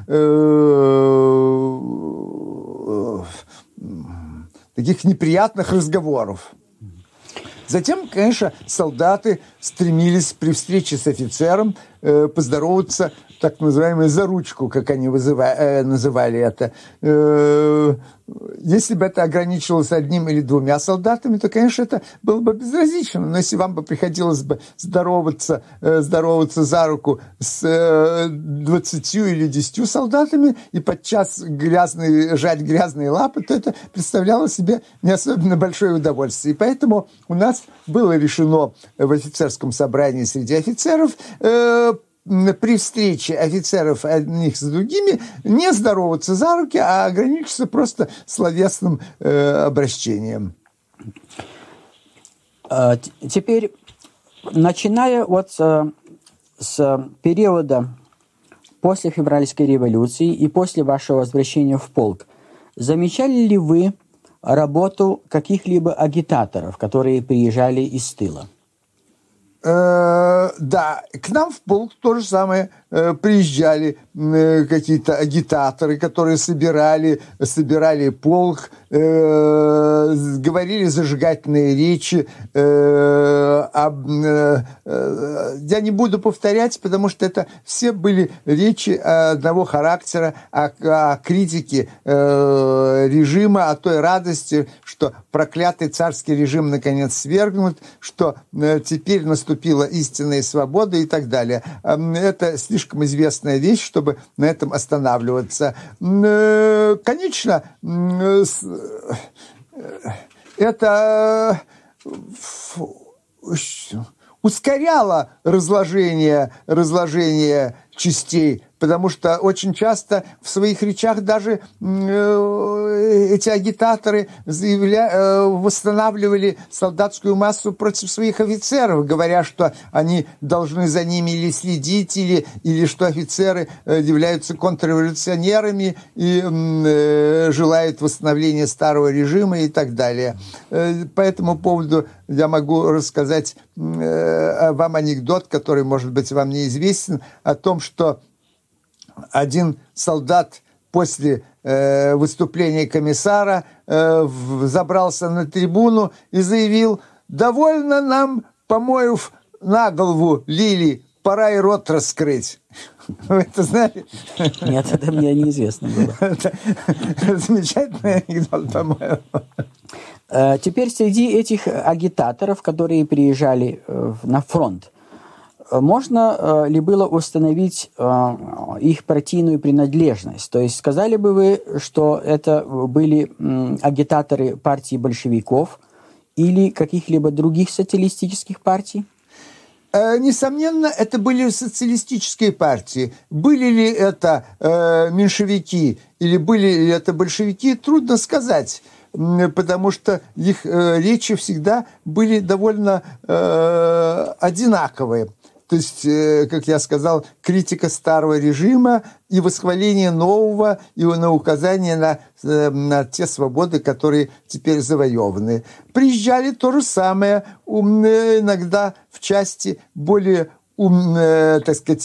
э, таких неприятных разговоров. Затем, конечно, солдаты стремились при встрече с офицером э, поздороваться так называемую за ручку, как они вызывали, называли это. Если бы это ограничивалось одним или двумя солдатами, то, конечно, это было бы безразлично. Но если вам бы приходилось бы здороваться, здороваться за руку с двадцатью или десятью солдатами и подчас грязные, жать грязные лапы, то это представляло себе не особенно большое удовольствие. И поэтому у нас было решено в офицерском собрании среди офицеров э, при встрече офицеров одних с другими не здороваться за руки, а ограничиться просто словесным э, обращением. Теперь, начиная от с периода после февральской революции и после вашего возвращения в полк, замечали ли вы работу каких-либо агитаторов, которые приезжали из тыла? Э, да, к нам в полк то же самое э, приезжали э, какие-то агитаторы, которые собирали, собирали полк, э, говорили зажигательные речи. Э, об, э, э, я не буду повторять, потому что это все были речи одного характера, о, о критике э, режима, о той радости, что проклятый царский режим наконец свергнут, что э, теперь наступает наступила истинная свобода и так далее. Это слишком известная вещь, чтобы на этом останавливаться. Конечно, это ускоряло разложение, разложение частей, потому что очень часто в своих речах даже э, эти агитаторы заявля... э, восстанавливали солдатскую массу против своих офицеров, говоря, что они должны за ними или следить, или, или что офицеры э, являются контрреволюционерами и э, желают восстановления старого режима и так далее. Э, по этому поводу я могу рассказать э, вам анекдот, который, может быть, вам неизвестен, о том, что один солдат после э, выступления комиссара э, в, забрался на трибуну и заявил: «Довольно нам помоев на голову лили, пора и рот раскрыть». Вы это знали? Нет, это мне неизвестно было. Замечательный анекдот, по-моему. Теперь среди этих агитаторов, которые приезжали на фронт, можно ли было установить э, их партийную принадлежность? То есть сказали бы вы, что это были э, агитаторы партии большевиков или каких-либо других социалистических партий? Э, несомненно, это были социалистические партии. Были ли это э, меньшевики или были ли это большевики, трудно сказать, потому что их э, речи всегда были довольно э, одинаковые. То есть, как я сказал, критика старого режима и восхваление нового, и на указание на, на те свободы, которые теперь завоеваны. Приезжали то же самое, иногда в части более умные, так сказать,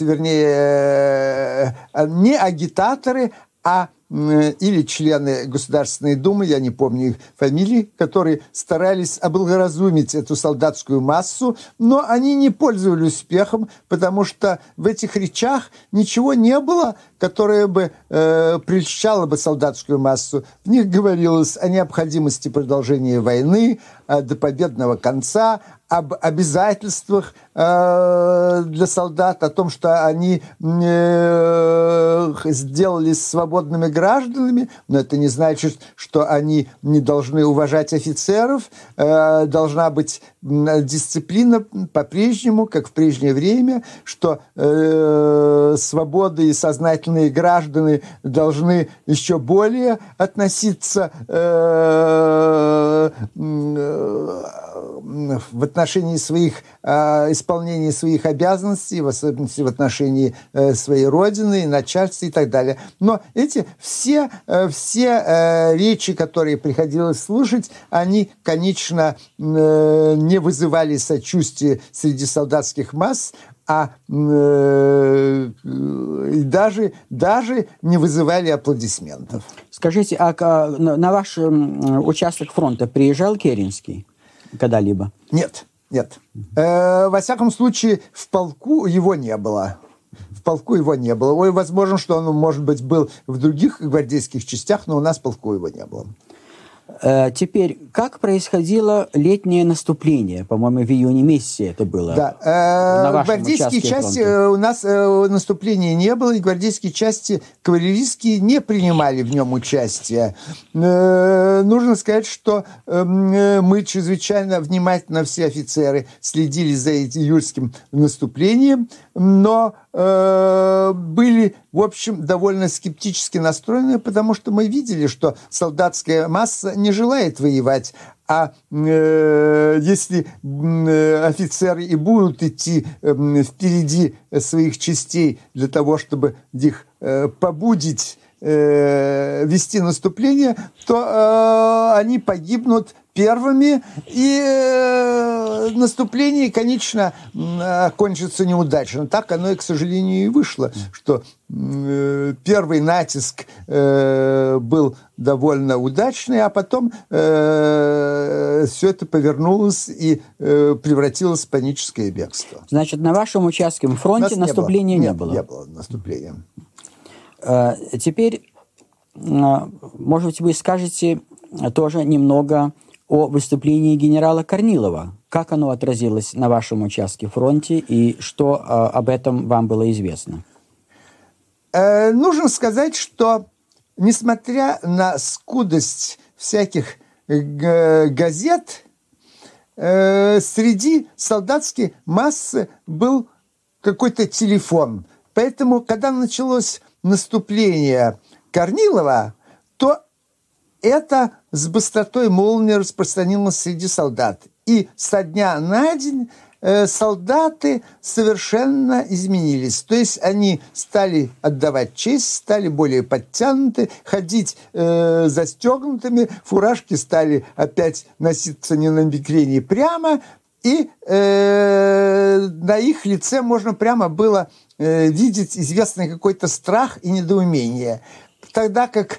вернее, не агитаторы, а или члены Государственной Думы, я не помню их фамилии, которые старались облагоразумить эту солдатскую массу, но они не пользовались успехом, потому что в этих речах ничего не было, которое бы э, прельщало бы солдатскую массу. В них говорилось о необходимости продолжения войны, э, до победного конца, об обязательствах э, для солдат, о том, что они э, сделались свободными гражданами, но это не значит, что они не должны уважать офицеров, э, должна быть дисциплина по-прежнему, как в прежнее время, что э, свободы и сознательные граждане должны еще более относиться э, э, в отношении своих, э, исполнения своих обязанностей, в особенности в отношении э, своей родины, начальства и так далее. Но эти все, э, все э, речи, которые приходилось слушать, они, конечно, э, не вызывали сочувствия среди солдатских масс, а э, даже, даже не вызывали аплодисментов. Скажите, а на ваш участок фронта приезжал Керенский когда-либо? Нет, нет. Э, во всяком случае, в полку его не было. полку его не было. Ой, возможно, что он, может быть, был в других гвардейских частях, но у нас в полку его не было. Теперь, как происходило летнее наступление? По-моему, в июне месяце это было. Да. На вашем гвардейские участке части фронта. у нас наступления не было, и гвардейские части кавалерийские не принимали в нем участие. Нужно сказать, что мы чрезвычайно внимательно, все офицеры, следили за этим июльским наступлением, но были, в общем, довольно скептически настроены, потому что мы видели, что солдатская масса не желает воевать, а э, если э, офицеры и будут идти э, впереди своих частей для того, чтобы их э, побудить э, вести наступление, то э, они погибнут первыми, и э, наступление, конечно, окончится неудачно. Так оно и, к сожалению, и вышло, что э, первый натиск э, был довольно удачный, а потом э, все это повернулось и э, превратилось в паническое бегство. Значит, на вашем участке фронте наступления не было? Не было наступления. Э, теперь, э, может быть, вы скажете тоже немного о выступлении генерала Корнилова. Как оно отразилось на вашем участке фронте и что э, об этом вам было известно? Э, нужно сказать, что несмотря на скудость всяких г- газет, э, среди солдатской массы был какой-то телефон. Поэтому, когда началось наступление Корнилова, то это с быстротой молнии распространилось среди солдат. И со дня на день э, солдаты совершенно изменились. То есть они стали отдавать честь, стали более подтянуты, ходить э, застегнутыми, фуражки стали опять носиться не на бекрень прямо, и э, на их лице можно прямо было э, видеть известный какой-то страх и недоумение. Тогда как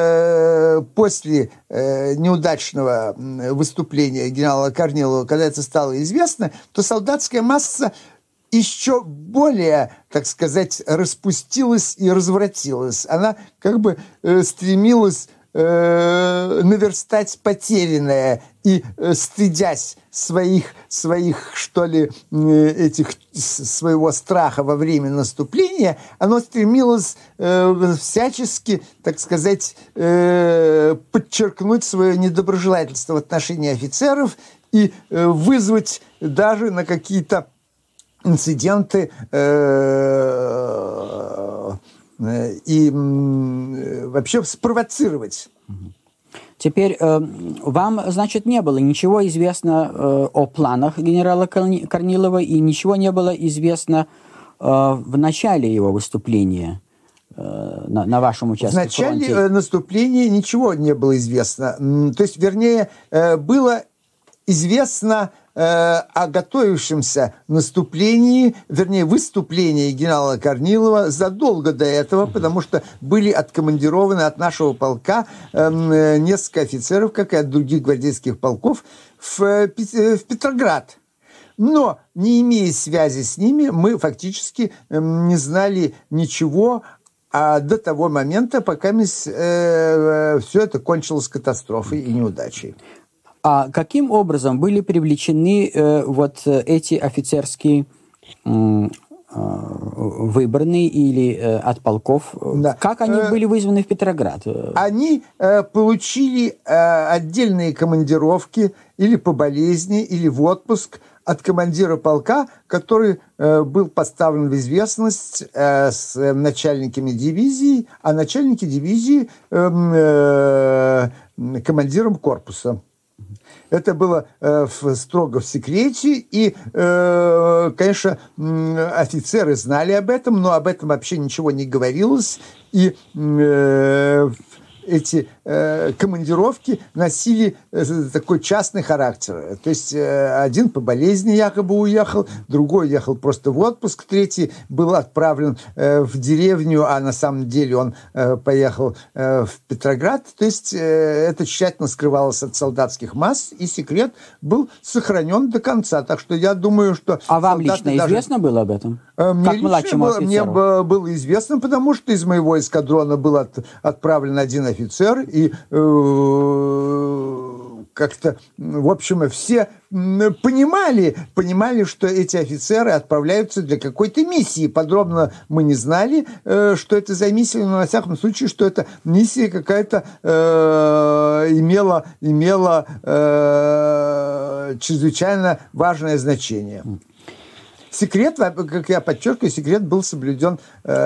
после э, неудачного выступления генерала Корнилова, когда это стало известно, то солдатская масса еще более, так сказать, распустилась и развратилась. Она как бы э, стремилась э, наверстать потерянное и, э, стыдясь своих, своих, что ли, э, этих, своего страха во время наступления, оно стремилось э, всячески, так сказать, э, подчеркнуть свое недоброжелательство в отношении офицеров и э, вызвать даже на какие-то инциденты э, э, и э, вообще спровоцировать. Теперь э, вам, значит, не было ничего известно э, о планах генерала Корнилова, и ничего не было известно э, в начале его выступления э, на, на вашем участке в начале фронте. наступления ничего не было известно. То есть, вернее, э, было известно э, о готовившемся наступлении, вернее, выступлении генерала Корнилова задолго до этого, потому что были откомандированы от нашего полка э, несколько офицеров, как и от других гвардейских полков, в, в Петроград. Но, не имея связи с ними, мы фактически э, не знали ничего а до того момента, пока э, э, все это кончилось катастрофой и неудачей. А каким образом были привлечены э, вот эти офицерские э, выборные или э, от полков? Да. Как они э, были вызваны в Петроград? Они э, получили э, отдельные командировки или по болезни, или в отпуск от командира полка, который э, был поставлен в известность э, с начальниками дивизии, а начальники дивизии э, э, командиром корпуса. Это было э, в, строго в секрете, и, э, конечно, э, офицеры знали об этом, но об этом вообще ничего не говорилось, и э, эти э, командировки носили э, такой частный характер. То есть э, один по болезни якобы уехал, другой ехал просто в отпуск, третий был отправлен э, в деревню, а на самом деле он э, поехал э, в Петроград. То есть э, это тщательно скрывалось от солдатских масс, и секрет был сохранен до конца. Так что я думаю, что... А вам лично даже... известно было об этом? Мне как лично было, мне было известно, потому что из моего эскадрона был от, отправлен один офицер, и э, как-то, в общем, все понимали, понимали, что эти офицеры отправляются для какой-то миссии. Подробно мы не знали, э, что это за миссия, но, во всяком случае, что эта миссия какая-то э, имела, имела э, чрезвычайно важное значение. Секрет, как я подчеркиваю, секрет был соблюден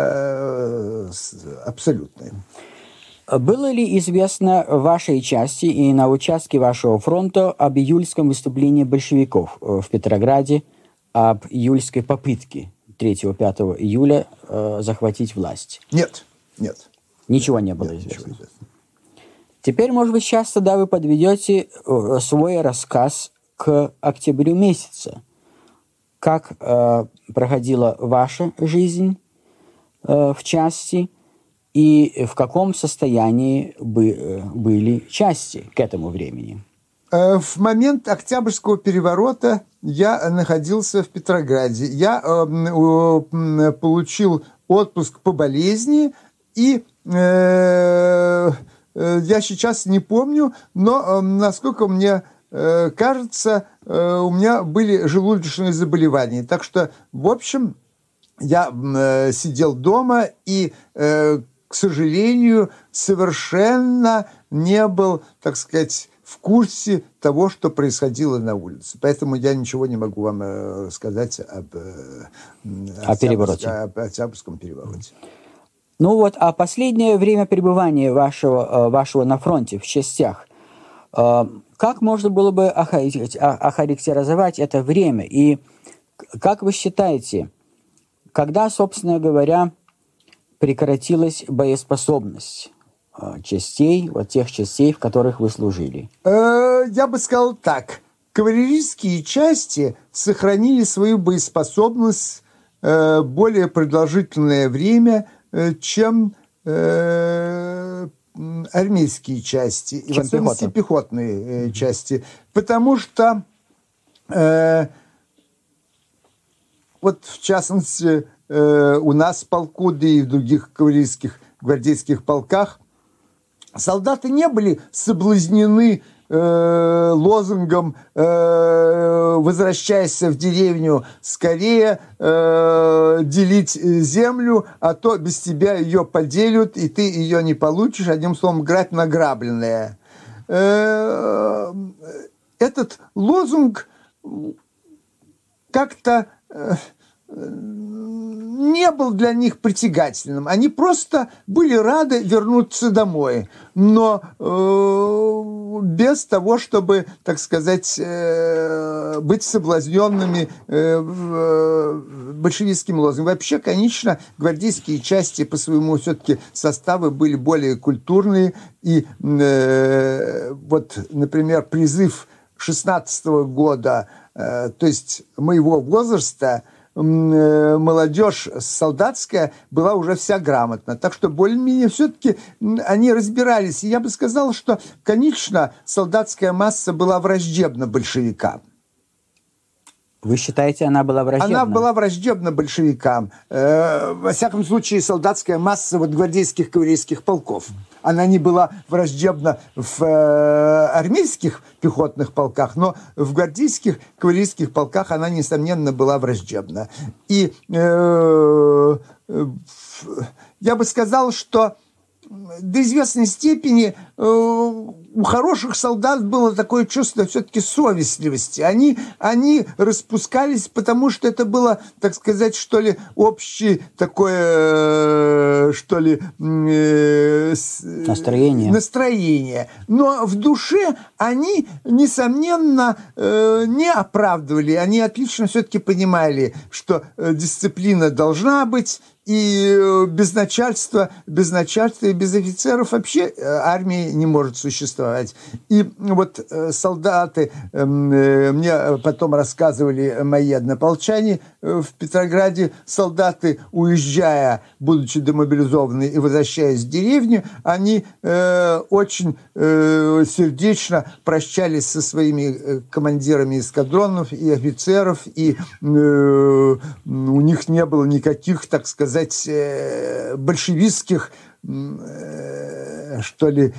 э, абсолютно. Было ли известно вашей части и на участке вашего фронта об июльском выступлении большевиков в Петрограде, об июльской попытке третьего-пятого июля э, захватить власть? Нет, нет. Ничего не было нет, известно. известно. Теперь, может быть, сейчас тогда вы подведете свой рассказ к октябрю месяца. Как э, проходила ваша жизнь э, в части и в каком состоянии бы, э, были части к этому времени? В момент Октябрьского переворота я находился в Петрограде. Я э, получил отпуск по болезни, и э, я сейчас не помню, но э, насколько мне э, кажется, э, у меня были желудочные заболевания. Так что, в общем, я э, сидел дома и, э, к сожалению, совершенно не был, так сказать, в курсе того, что происходило на улице. Поэтому я ничего не могу вам э, сказать об, э, о перевороте. Об Октябрьском перевороте. Ну вот, а последнее время пребывания вашего, вашего на фронте, в частях, как можно было бы охарактеризовать это время? И как вы считаете, когда, собственно говоря, прекратилась боеспособность частей, вот тех частей, в которых вы служили? Я бы сказал так. Кавалерийские части сохранили свою боеспособность более продолжительное время, чем э, армейские части, и чем в особенности пехота. пехотные э, mm-hmm. части. Потому что э, вот в частности э, у нас в полку, да и в других кавалерийских гвардейских полках солдаты не были соблазнены э, лозунгом э, «возвращайся в деревню скорее, э, делить землю, а то без тебя ее поделят, и ты ее не получишь, одним словом, грабь награбленное». Э, этот лозунг как-то э, не был для них притягательным. Они просто были рады вернуться домой, но э, без того, чтобы, так сказать, э, быть соблазненными э, большевистским лозунгом. Вообще, конечно, гвардейские части по своему все-таки составу были более культурные. И э, вот, например, призыв шестнадцатого года, э, то есть моего возраста, молодежь солдатская была уже вся грамотна. Так что более-менее все-таки они разбирались. И я бы сказал, что, конечно, солдатская масса была враждебна большевикам. Вы считаете, она была враждебна? Она была враждебна большевикам. Э, во всяком случае, солдатская масса вот гвардейских кавалерийских полков. Она не была враждебна в э, армейских пехотных полках, но в гвардейских кавалерийских полках она, несомненно, была враждебна. И э, э, я бы сказал, что до известной степени э, у хороших солдат было такое чувство все-таки совестливости. Они, они распускались, потому что это было, так сказать, что ли, общее такое, что ли, э, настроение. настроение. Но в душе они, несомненно, э, не оправдывали. Они отлично все-таки понимали, что дисциплина должна быть, и без начальства, без начальства и без офицеров вообще армия не может существовать. И вот солдаты, мне потом рассказывали мои однополчане в Петрограде, солдаты, уезжая, будучи демобилизованы и возвращаясь в деревню, они очень сердечно прощались со своими командирами эскадронов и офицеров, и у них не было никаких, так сказать, большевистских, что ли,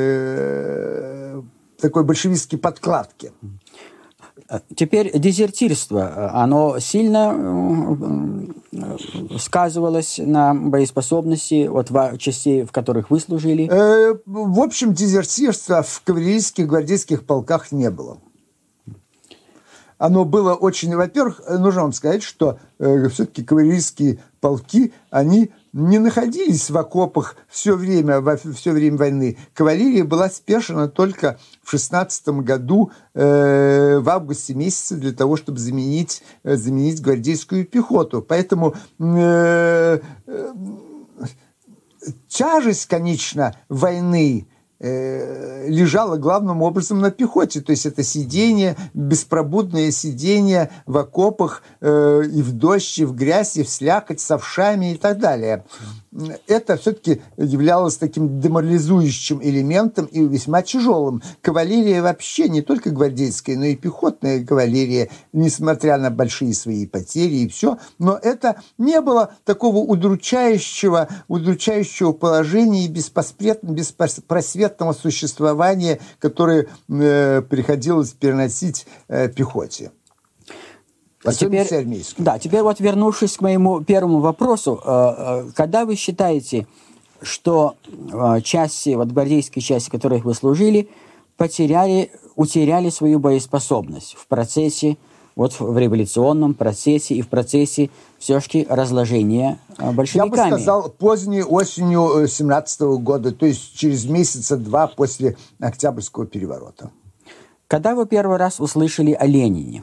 такой большевистской подкладки. Теперь дезертирство, оно сильно сказывалось на боеспособности от частей, в которых вы служили? В общем, дезертирства в кавалерийских гвардейских полках не было. Оно было очень... Во-первых, нужно вам сказать, что э, все-таки кавалерийские полки, они не находились в окопах все время, во, все время войны. Кавалерия была спешена только в шестнадцатом году, э, в августе месяце, для того, чтобы заменить, э, заменить гвардейскую пехоту. Поэтому э, э, тяжесть, конечно, войны лежало главным образом на пехоте. То есть это сидение, беспробудное сидение в окопах э, и в дождь, и в грязь, и в слякоть, с овшами и так далее. Это все-таки являлось таким деморализующим элементом и весьма тяжелым. Кавалерия вообще, не только гвардейская, но и пехотная кавалерия, несмотря на большие свои потери и все, но это не было такого удручающего, удручающего положения и беспросветного существования, которое э, приходилось переносить э, пехоте. Теперь, да, теперь вот вернувшись к моему первому вопросу, когда вы считаете, что части, вот гвардейские части, в которых вы служили, потеряли, утеряли свою боеспособность в процессе, вот в революционном процессе и в процессе все-таки разложения большевиками? Я бы сказал, поздней осенью семнадцатого года, то есть через месяца два после Октябрьского переворота. Когда вы первый раз услышали о Ленине?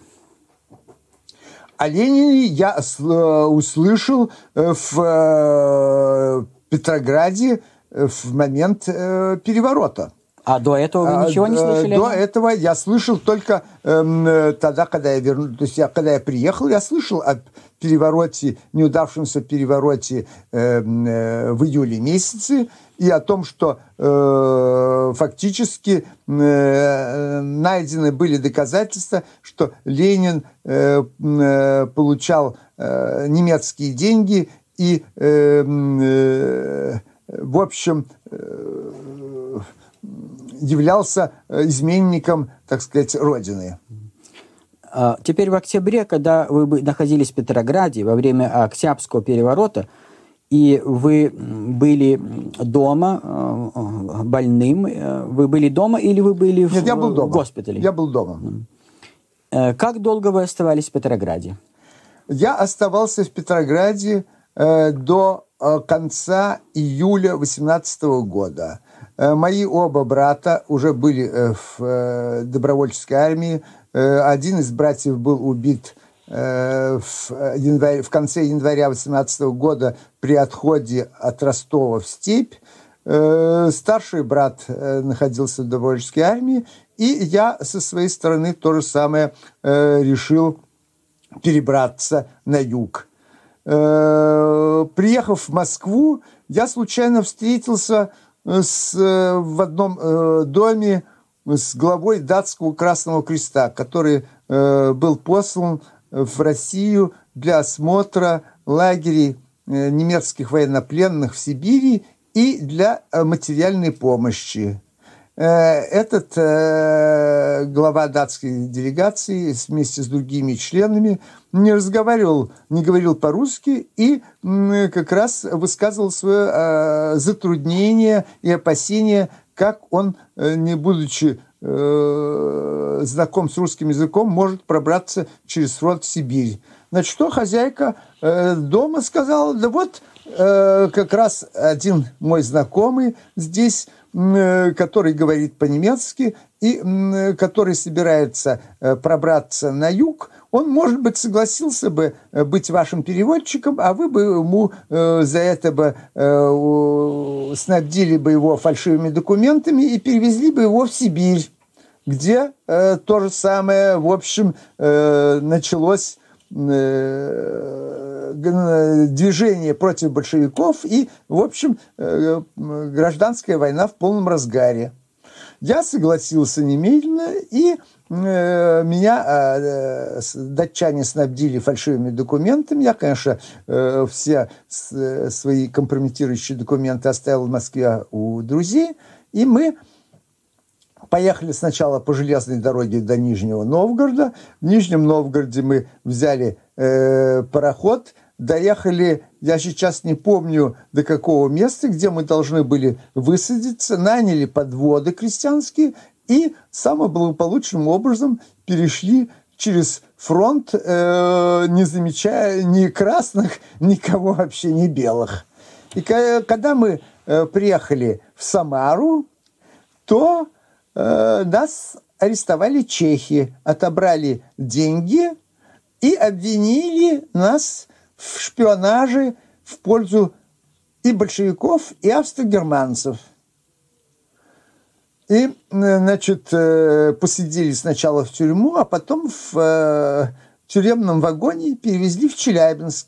О Ленине я услышал в Петрограде в момент переворота. А до этого вы ничего не слышали? До этого я слышал только э, тогда, когда я вернулся. То есть я, когда я приехал, я слышал о перевороте, неудавшемся перевороте э, э, в июле месяце, и о том, что э, фактически э, найдены были доказательства, что Ленин э, э, получал э, немецкие деньги и, э, э, в общем, э, являлся изменником, так сказать, Родины. Теперь в октябре, когда вы находились в Петрограде во время Октябрьского переворота, и вы были дома больным, вы были дома или вы были Нет, в, я был дома. в госпитале? Я был дома. Как долго вы оставались в Петрограде? Я оставался в Петрограде э, до э, конца июля восемнадцатого года. Мои оба брата уже были в добровольческой армии. Один из братьев был убит в, январе, в конце января восемнадцатого года при отходе от Ростова в степь. Старший брат находился в добровольческой армии. И я со своей стороны то же самое решил перебраться на юг. Приехав в Москву, я случайно встретился С, в одном э, доме с главой датского Красного Креста, который э, был послан в Россию для осмотра лагерей э, немецких военнопленных в Сибири и для э, материальной помощи. Э, этот э, глава датской делегации вместе с другими членами не разговаривал, не говорил по-русски и м, как раз высказывал свое э, затруднение и опасение как он, не будучи э, знаком с русским языком, может пробраться через фронт в Сибирь. Значит, что хозяйка э, дома сказала? Да вот э, как раз один мой знакомый здесь, э, который говорит по-немецки и э, который собирается э, пробраться на юг, он, может быть, согласился бы быть вашим переводчиком, а вы бы ему э, за это бы э, снабдили бы его фальшивыми документами и перевезли бы его в Сибирь, где э, то же самое, в общем, э, началось э, движение против большевиков и, в общем, э, гражданская война в полном разгаре. Я согласился немедленно, и э, меня э, датчане снабдили фальшивыми документами. Я, конечно, э, все с, свои компрометирующие документы оставил в Москве у друзей, и мы поехали сначала по железной дороге до Нижнего Новгорода. В Нижнем Новгороде мы взяли э, пароход, доехали, я сейчас не помню до какого места, где мы должны были высадиться, наняли подводы крестьянские и самым благополучным образом перешли через фронт, э, не замечая ни красных, никого вообще, ни белых. И когда мы э, приехали в Самару, то э, нас арестовали чехи, отобрали деньги и обвинили нас в шпионаже в пользу и большевиков, и австро-германцев. И, значит, посадили сначала в тюрьму, а потом в тюремном вагоне перевезли в Челябинск.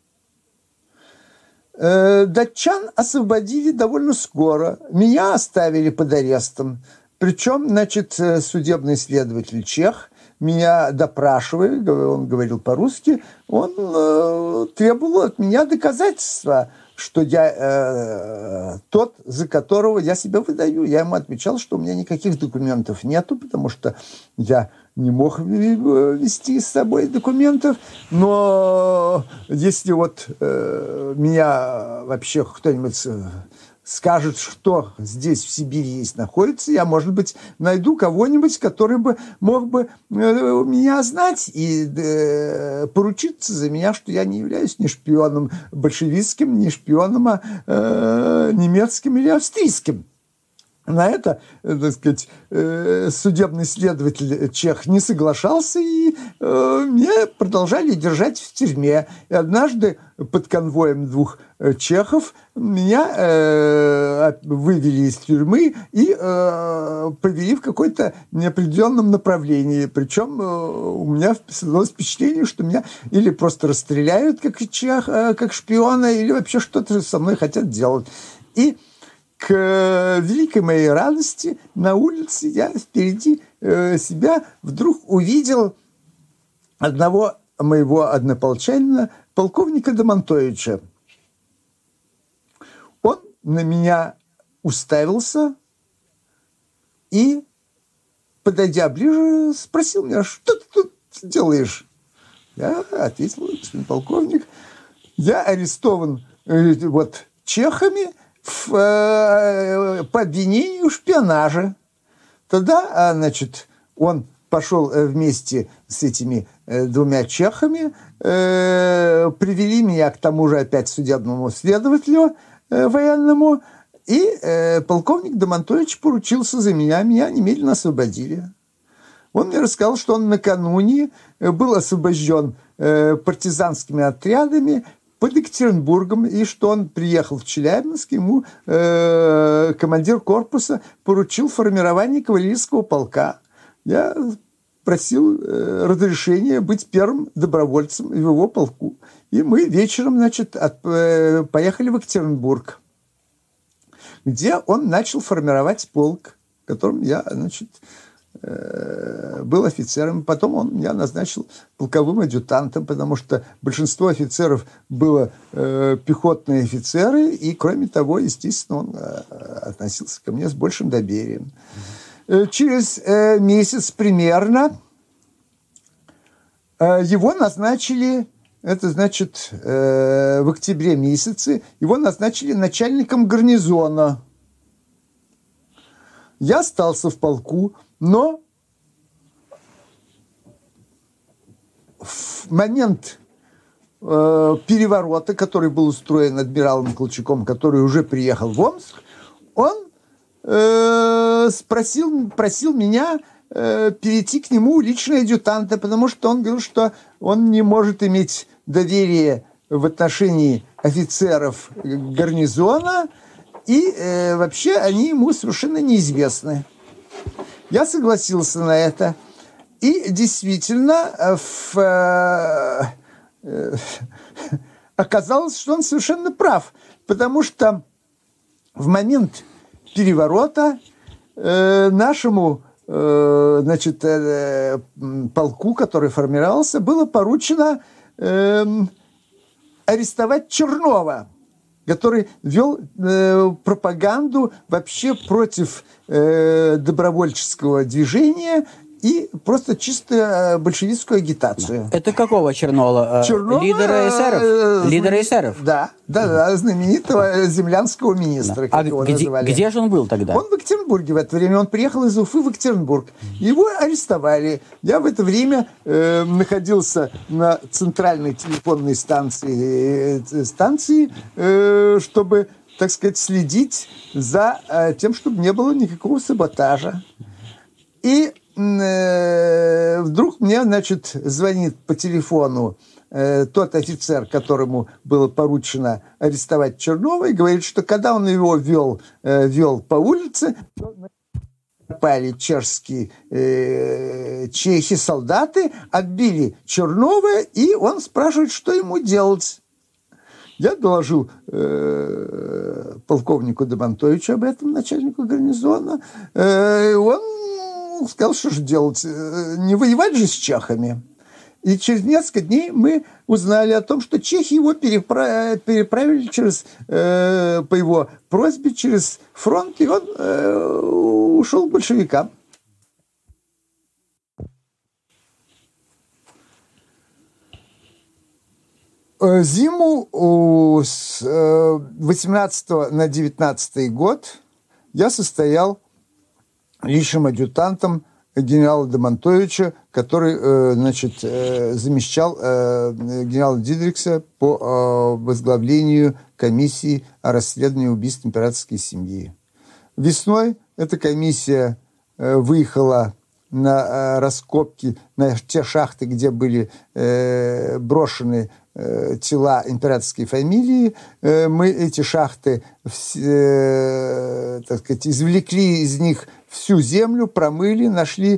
Датчан освободили довольно скоро. Меня оставили под арестом. Причем, значит, судебный следователь чех меня допрашивая, он говорил по-русски, он э, требовал от меня доказательства, что я э, тот, за которого я себя выдаю. Я ему отвечал, что у меня никаких документов нету, потому что я не мог вести с собой документов. Но если вот э, меня вообще кто-нибудь скажет, что здесь в Сибири есть, находится, я, может быть, найду кого-нибудь, который бы мог бы меня знать и э, поручиться за меня, что я не являюсь ни шпионом большевистским, ни шпионом а, э, немецким или австрийским. На это, так сказать, судебный следователь чех не соглашался, и меня продолжали держать в тюрьме. И однажды под конвоем двух чехов меня вывели из тюрьмы и повели в какое-то неопределенном направлении. Причем у меня создалось впечатление, что меня или просто расстреляют как чех, как шпиона, или вообще что-то со мной хотят делать. И к великой моей радости на улице я впереди э, себя вдруг увидел одного моего однополчанина, полковника Домонтовича. Он на меня уставился и, подойдя ближе, спросил меня: что ты тут делаешь? Я ответил: господин полковник, я арестован э, вот чехами В, э, по обвинению в шпионаже. Тогда, значит, он пошел вместе с этими э, двумя чехами, э, привели меня к тому же опять судебному следователю э, военному, и э, полковник Домонтович поручился за меня, меня немедленно освободили. Он мне рассказал, что он накануне был освобожден э, партизанскими отрядами под Екатеринбургом, и что он приехал в Челябинск, ему э, командир корпуса поручил формирование кавалерийского полка. Я просил э, разрешения быть первым добровольцем в его полку. И мы вечером, значит, от, э, поехали в Екатеринбург, где он начал формировать полк, в котором я, значит, был офицером. Потом он меня назначил полковым адъютантом, потому что большинство офицеров было э, пехотные офицеры, и, кроме того, естественно, он э, относился ко мне с большим доверием. Э, через э, месяц примерно э, его назначили, это значит, э, в октябре месяце, его назначили начальником гарнизона. Я остался в полку, но в момент э, переворота, который был устроен адмиралом Колчаком, который уже приехал в Омск, он э, спросил, просил меня э, перейти к нему лично адъютанта, потому что он говорил, что он не может иметь доверие в отношении офицеров гарнизона, и э, вообще они ему совершенно неизвестны. Я согласился на это. И действительно в, э, э, оказалось, что он совершенно прав, потому что в момент переворота э, нашему э, значит, э, полку, который формировался, было поручено э, арестовать Чернова, который вел э, пропаганду вообще против э, добровольческого движения и просто чисто большевистскую агитацию. Это какого Чернова? Чернова Лидера эсеров? э, Лидера эсеров? Да, да, да, знаменитого землянского министра, Да. как А его где, называли. где же он был тогда? Он в Екатеринбурге в это время. Он приехал из Уфы в Екатеринбург. Его арестовали. Я в это время э, находился на центральной телефонной станции, э, станции э, чтобы, так сказать, следить за э, тем, чтобы не было никакого саботажа. И э, вдруг мне, значит, звонит по телефону э, тот офицер, которому было поручено арестовать Чернова, и говорит, что когда он его вел, э, вел по улице, напали чешские э, чехи, солдаты, отбили Чернова, и он спрашивает, что ему делать. Я доложил э, полковнику Домонтовичу об этом, начальнику гарнизона. Э, он сказал, что же делать, не воевать же с чехами. И через несколько дней мы узнали о том, что чехи его переправили, переправили через, э, по его просьбе через фронт, и он э, ушел к большевикам. Зиму с восемнадцатого на девятнадцатый год я состоял личным адъютантом генерала Домонтовича, который, значит, замещал генерала Дидрихса по возглавлению комиссии о расследовании убийств императорской семьи. Весной эта комиссия выехала на раскопки, на те шахты, где были брошены тела императорской фамилии. Мы эти шахты, так сказать, извлекли из них всю землю, промыли, нашли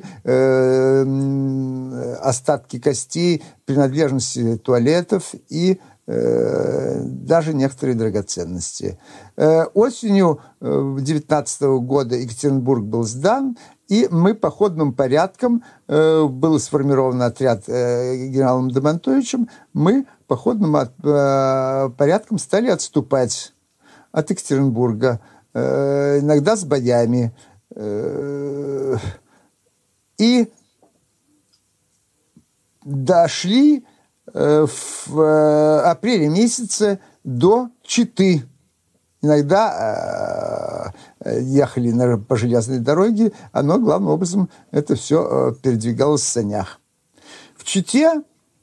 остатки костей, принадлежности туалетов и даже некоторые драгоценности. Осенью девятнадцатого года Екатеринбург был сдан, и мы походным порядком, был сформирован отряд генералом Домонтовичем, мы походным порядком стали отступать от Екатеринбурга, иногда с боями. И дошли в апреле месяце до Читы. Иногда э, ехали на, по железной дороге, но главным образом это все э, передвигалось в санях. В Чите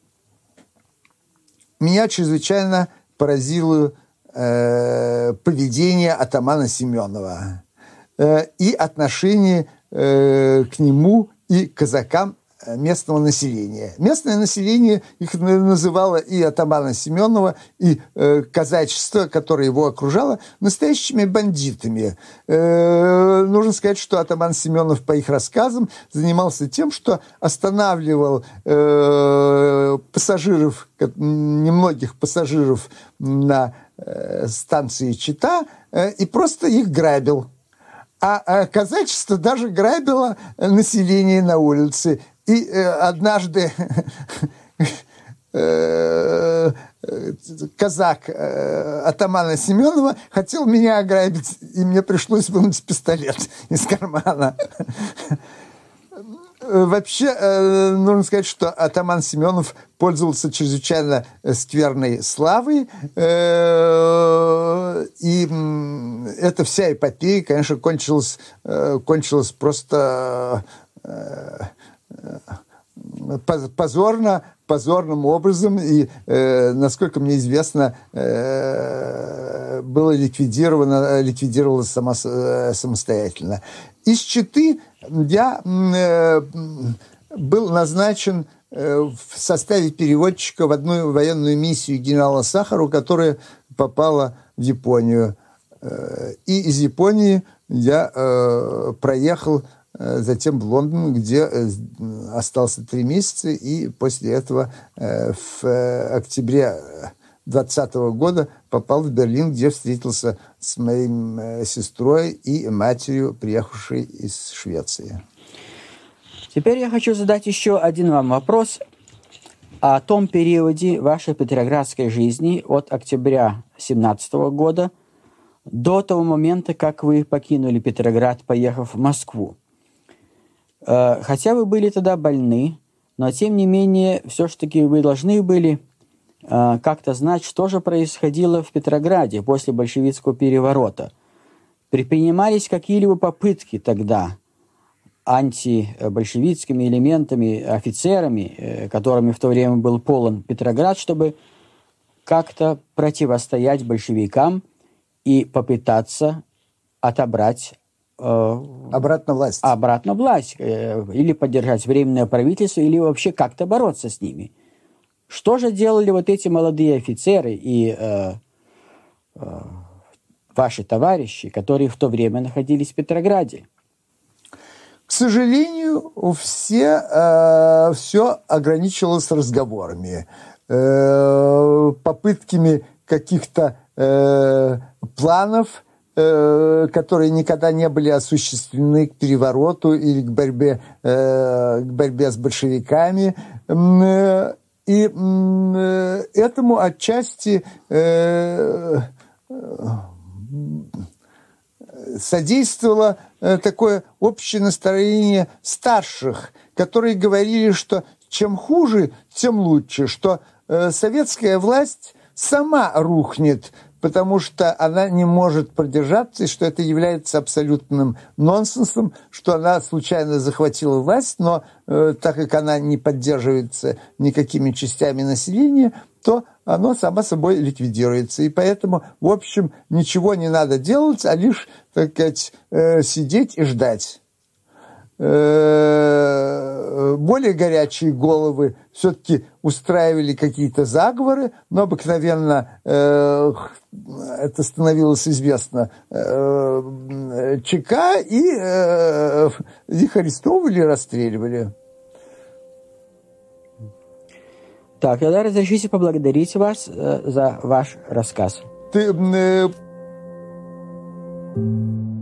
меня чрезвычайно поразило э, поведение атамана Семенова э, и отношение э, к нему и к казакам местного населения. Местное население их называло и атамана Семенова, и э, казачество, которое его окружало, настоящими бандитами. Э, нужно сказать, что атаман Семенов, по их рассказам, занимался тем, что останавливал э, пассажиров, немногих пассажиров на э, станции Чита э, и просто их грабил. А, а казачество даже грабило население на улице. И э, однажды э, казак э, атамана Семенова хотел меня ограбить, и мне пришлось вынуть пистолет из кармана. Вообще, нужно сказать, что атаман Семенов пользовался чрезвычайно скверной славой, и эта вся эпопея, конечно, кончилась, кончилась просто позорно, позорным образом, и, насколько мне известно, было ликвидировано, ликвидировалось само, самостоятельно. Из Читы я э, был назначен э, в составе переводчика в одну военную миссию генерала Сахару, которая попала в Японию. Э, и из Японии я э, проехал э, затем в Лондон, где э, остался три месяца, и после этого э, в э, октябре двадцатого года попал в Берлин, где встретился с моей э, сестрой и матерью, приехавшей из Швеции. Теперь я хочу задать еще один вам вопрос о том периоде вашей петроградской жизни от октября семнадцатого года до того момента, как вы покинули Петроград, поехав в Москву. Э, хотя вы были тогда больны, но тем не менее, все-таки вы должны были как-то знать, что же происходило в Петрограде после большевистского переворота. Предпринимались какие-либо попытки тогда антибольшевистскими элементами, офицерами, которыми в то время был полон Петроград, чтобы как-то противостоять большевикам и попытаться отобрать э, обратно власть. Обратно власть, э, или поддержать временное правительство, или вообще как-то бороться с ними. Что же делали вот эти молодые офицеры и э, э, ваши товарищи, которые в то время находились в Петрограде? К сожалению, все, э, все ограничивалось разговорами, э, попытками каких-то э, планов, э, которые никогда не были осуществлены к перевороту или к борьбе, э, к борьбе с большевиками. Э, И э, этому отчасти э, э, содействовало э, такое общее настроение старших, которые говорили, что чем хуже, тем лучше, что э, советская власть сама рухнет, потому что она не может продержаться, и что это является абсолютным нонсенсом, что она случайно захватила власть, но э, так как она не поддерживается никакими частями населения, то оно само собой ликвидируется. И поэтому, в общем, ничего не надо делать, а лишь, так сказать, э, сидеть и ждать. Более горячие головы все-таки устраивали какие-то заговоры, но обыкновенно э, это становилось известно э, ЧК, и э, их арестовывали и расстреливали. Так, тогда разрешите поблагодарить вас э, за ваш рассказ. Ты... Э...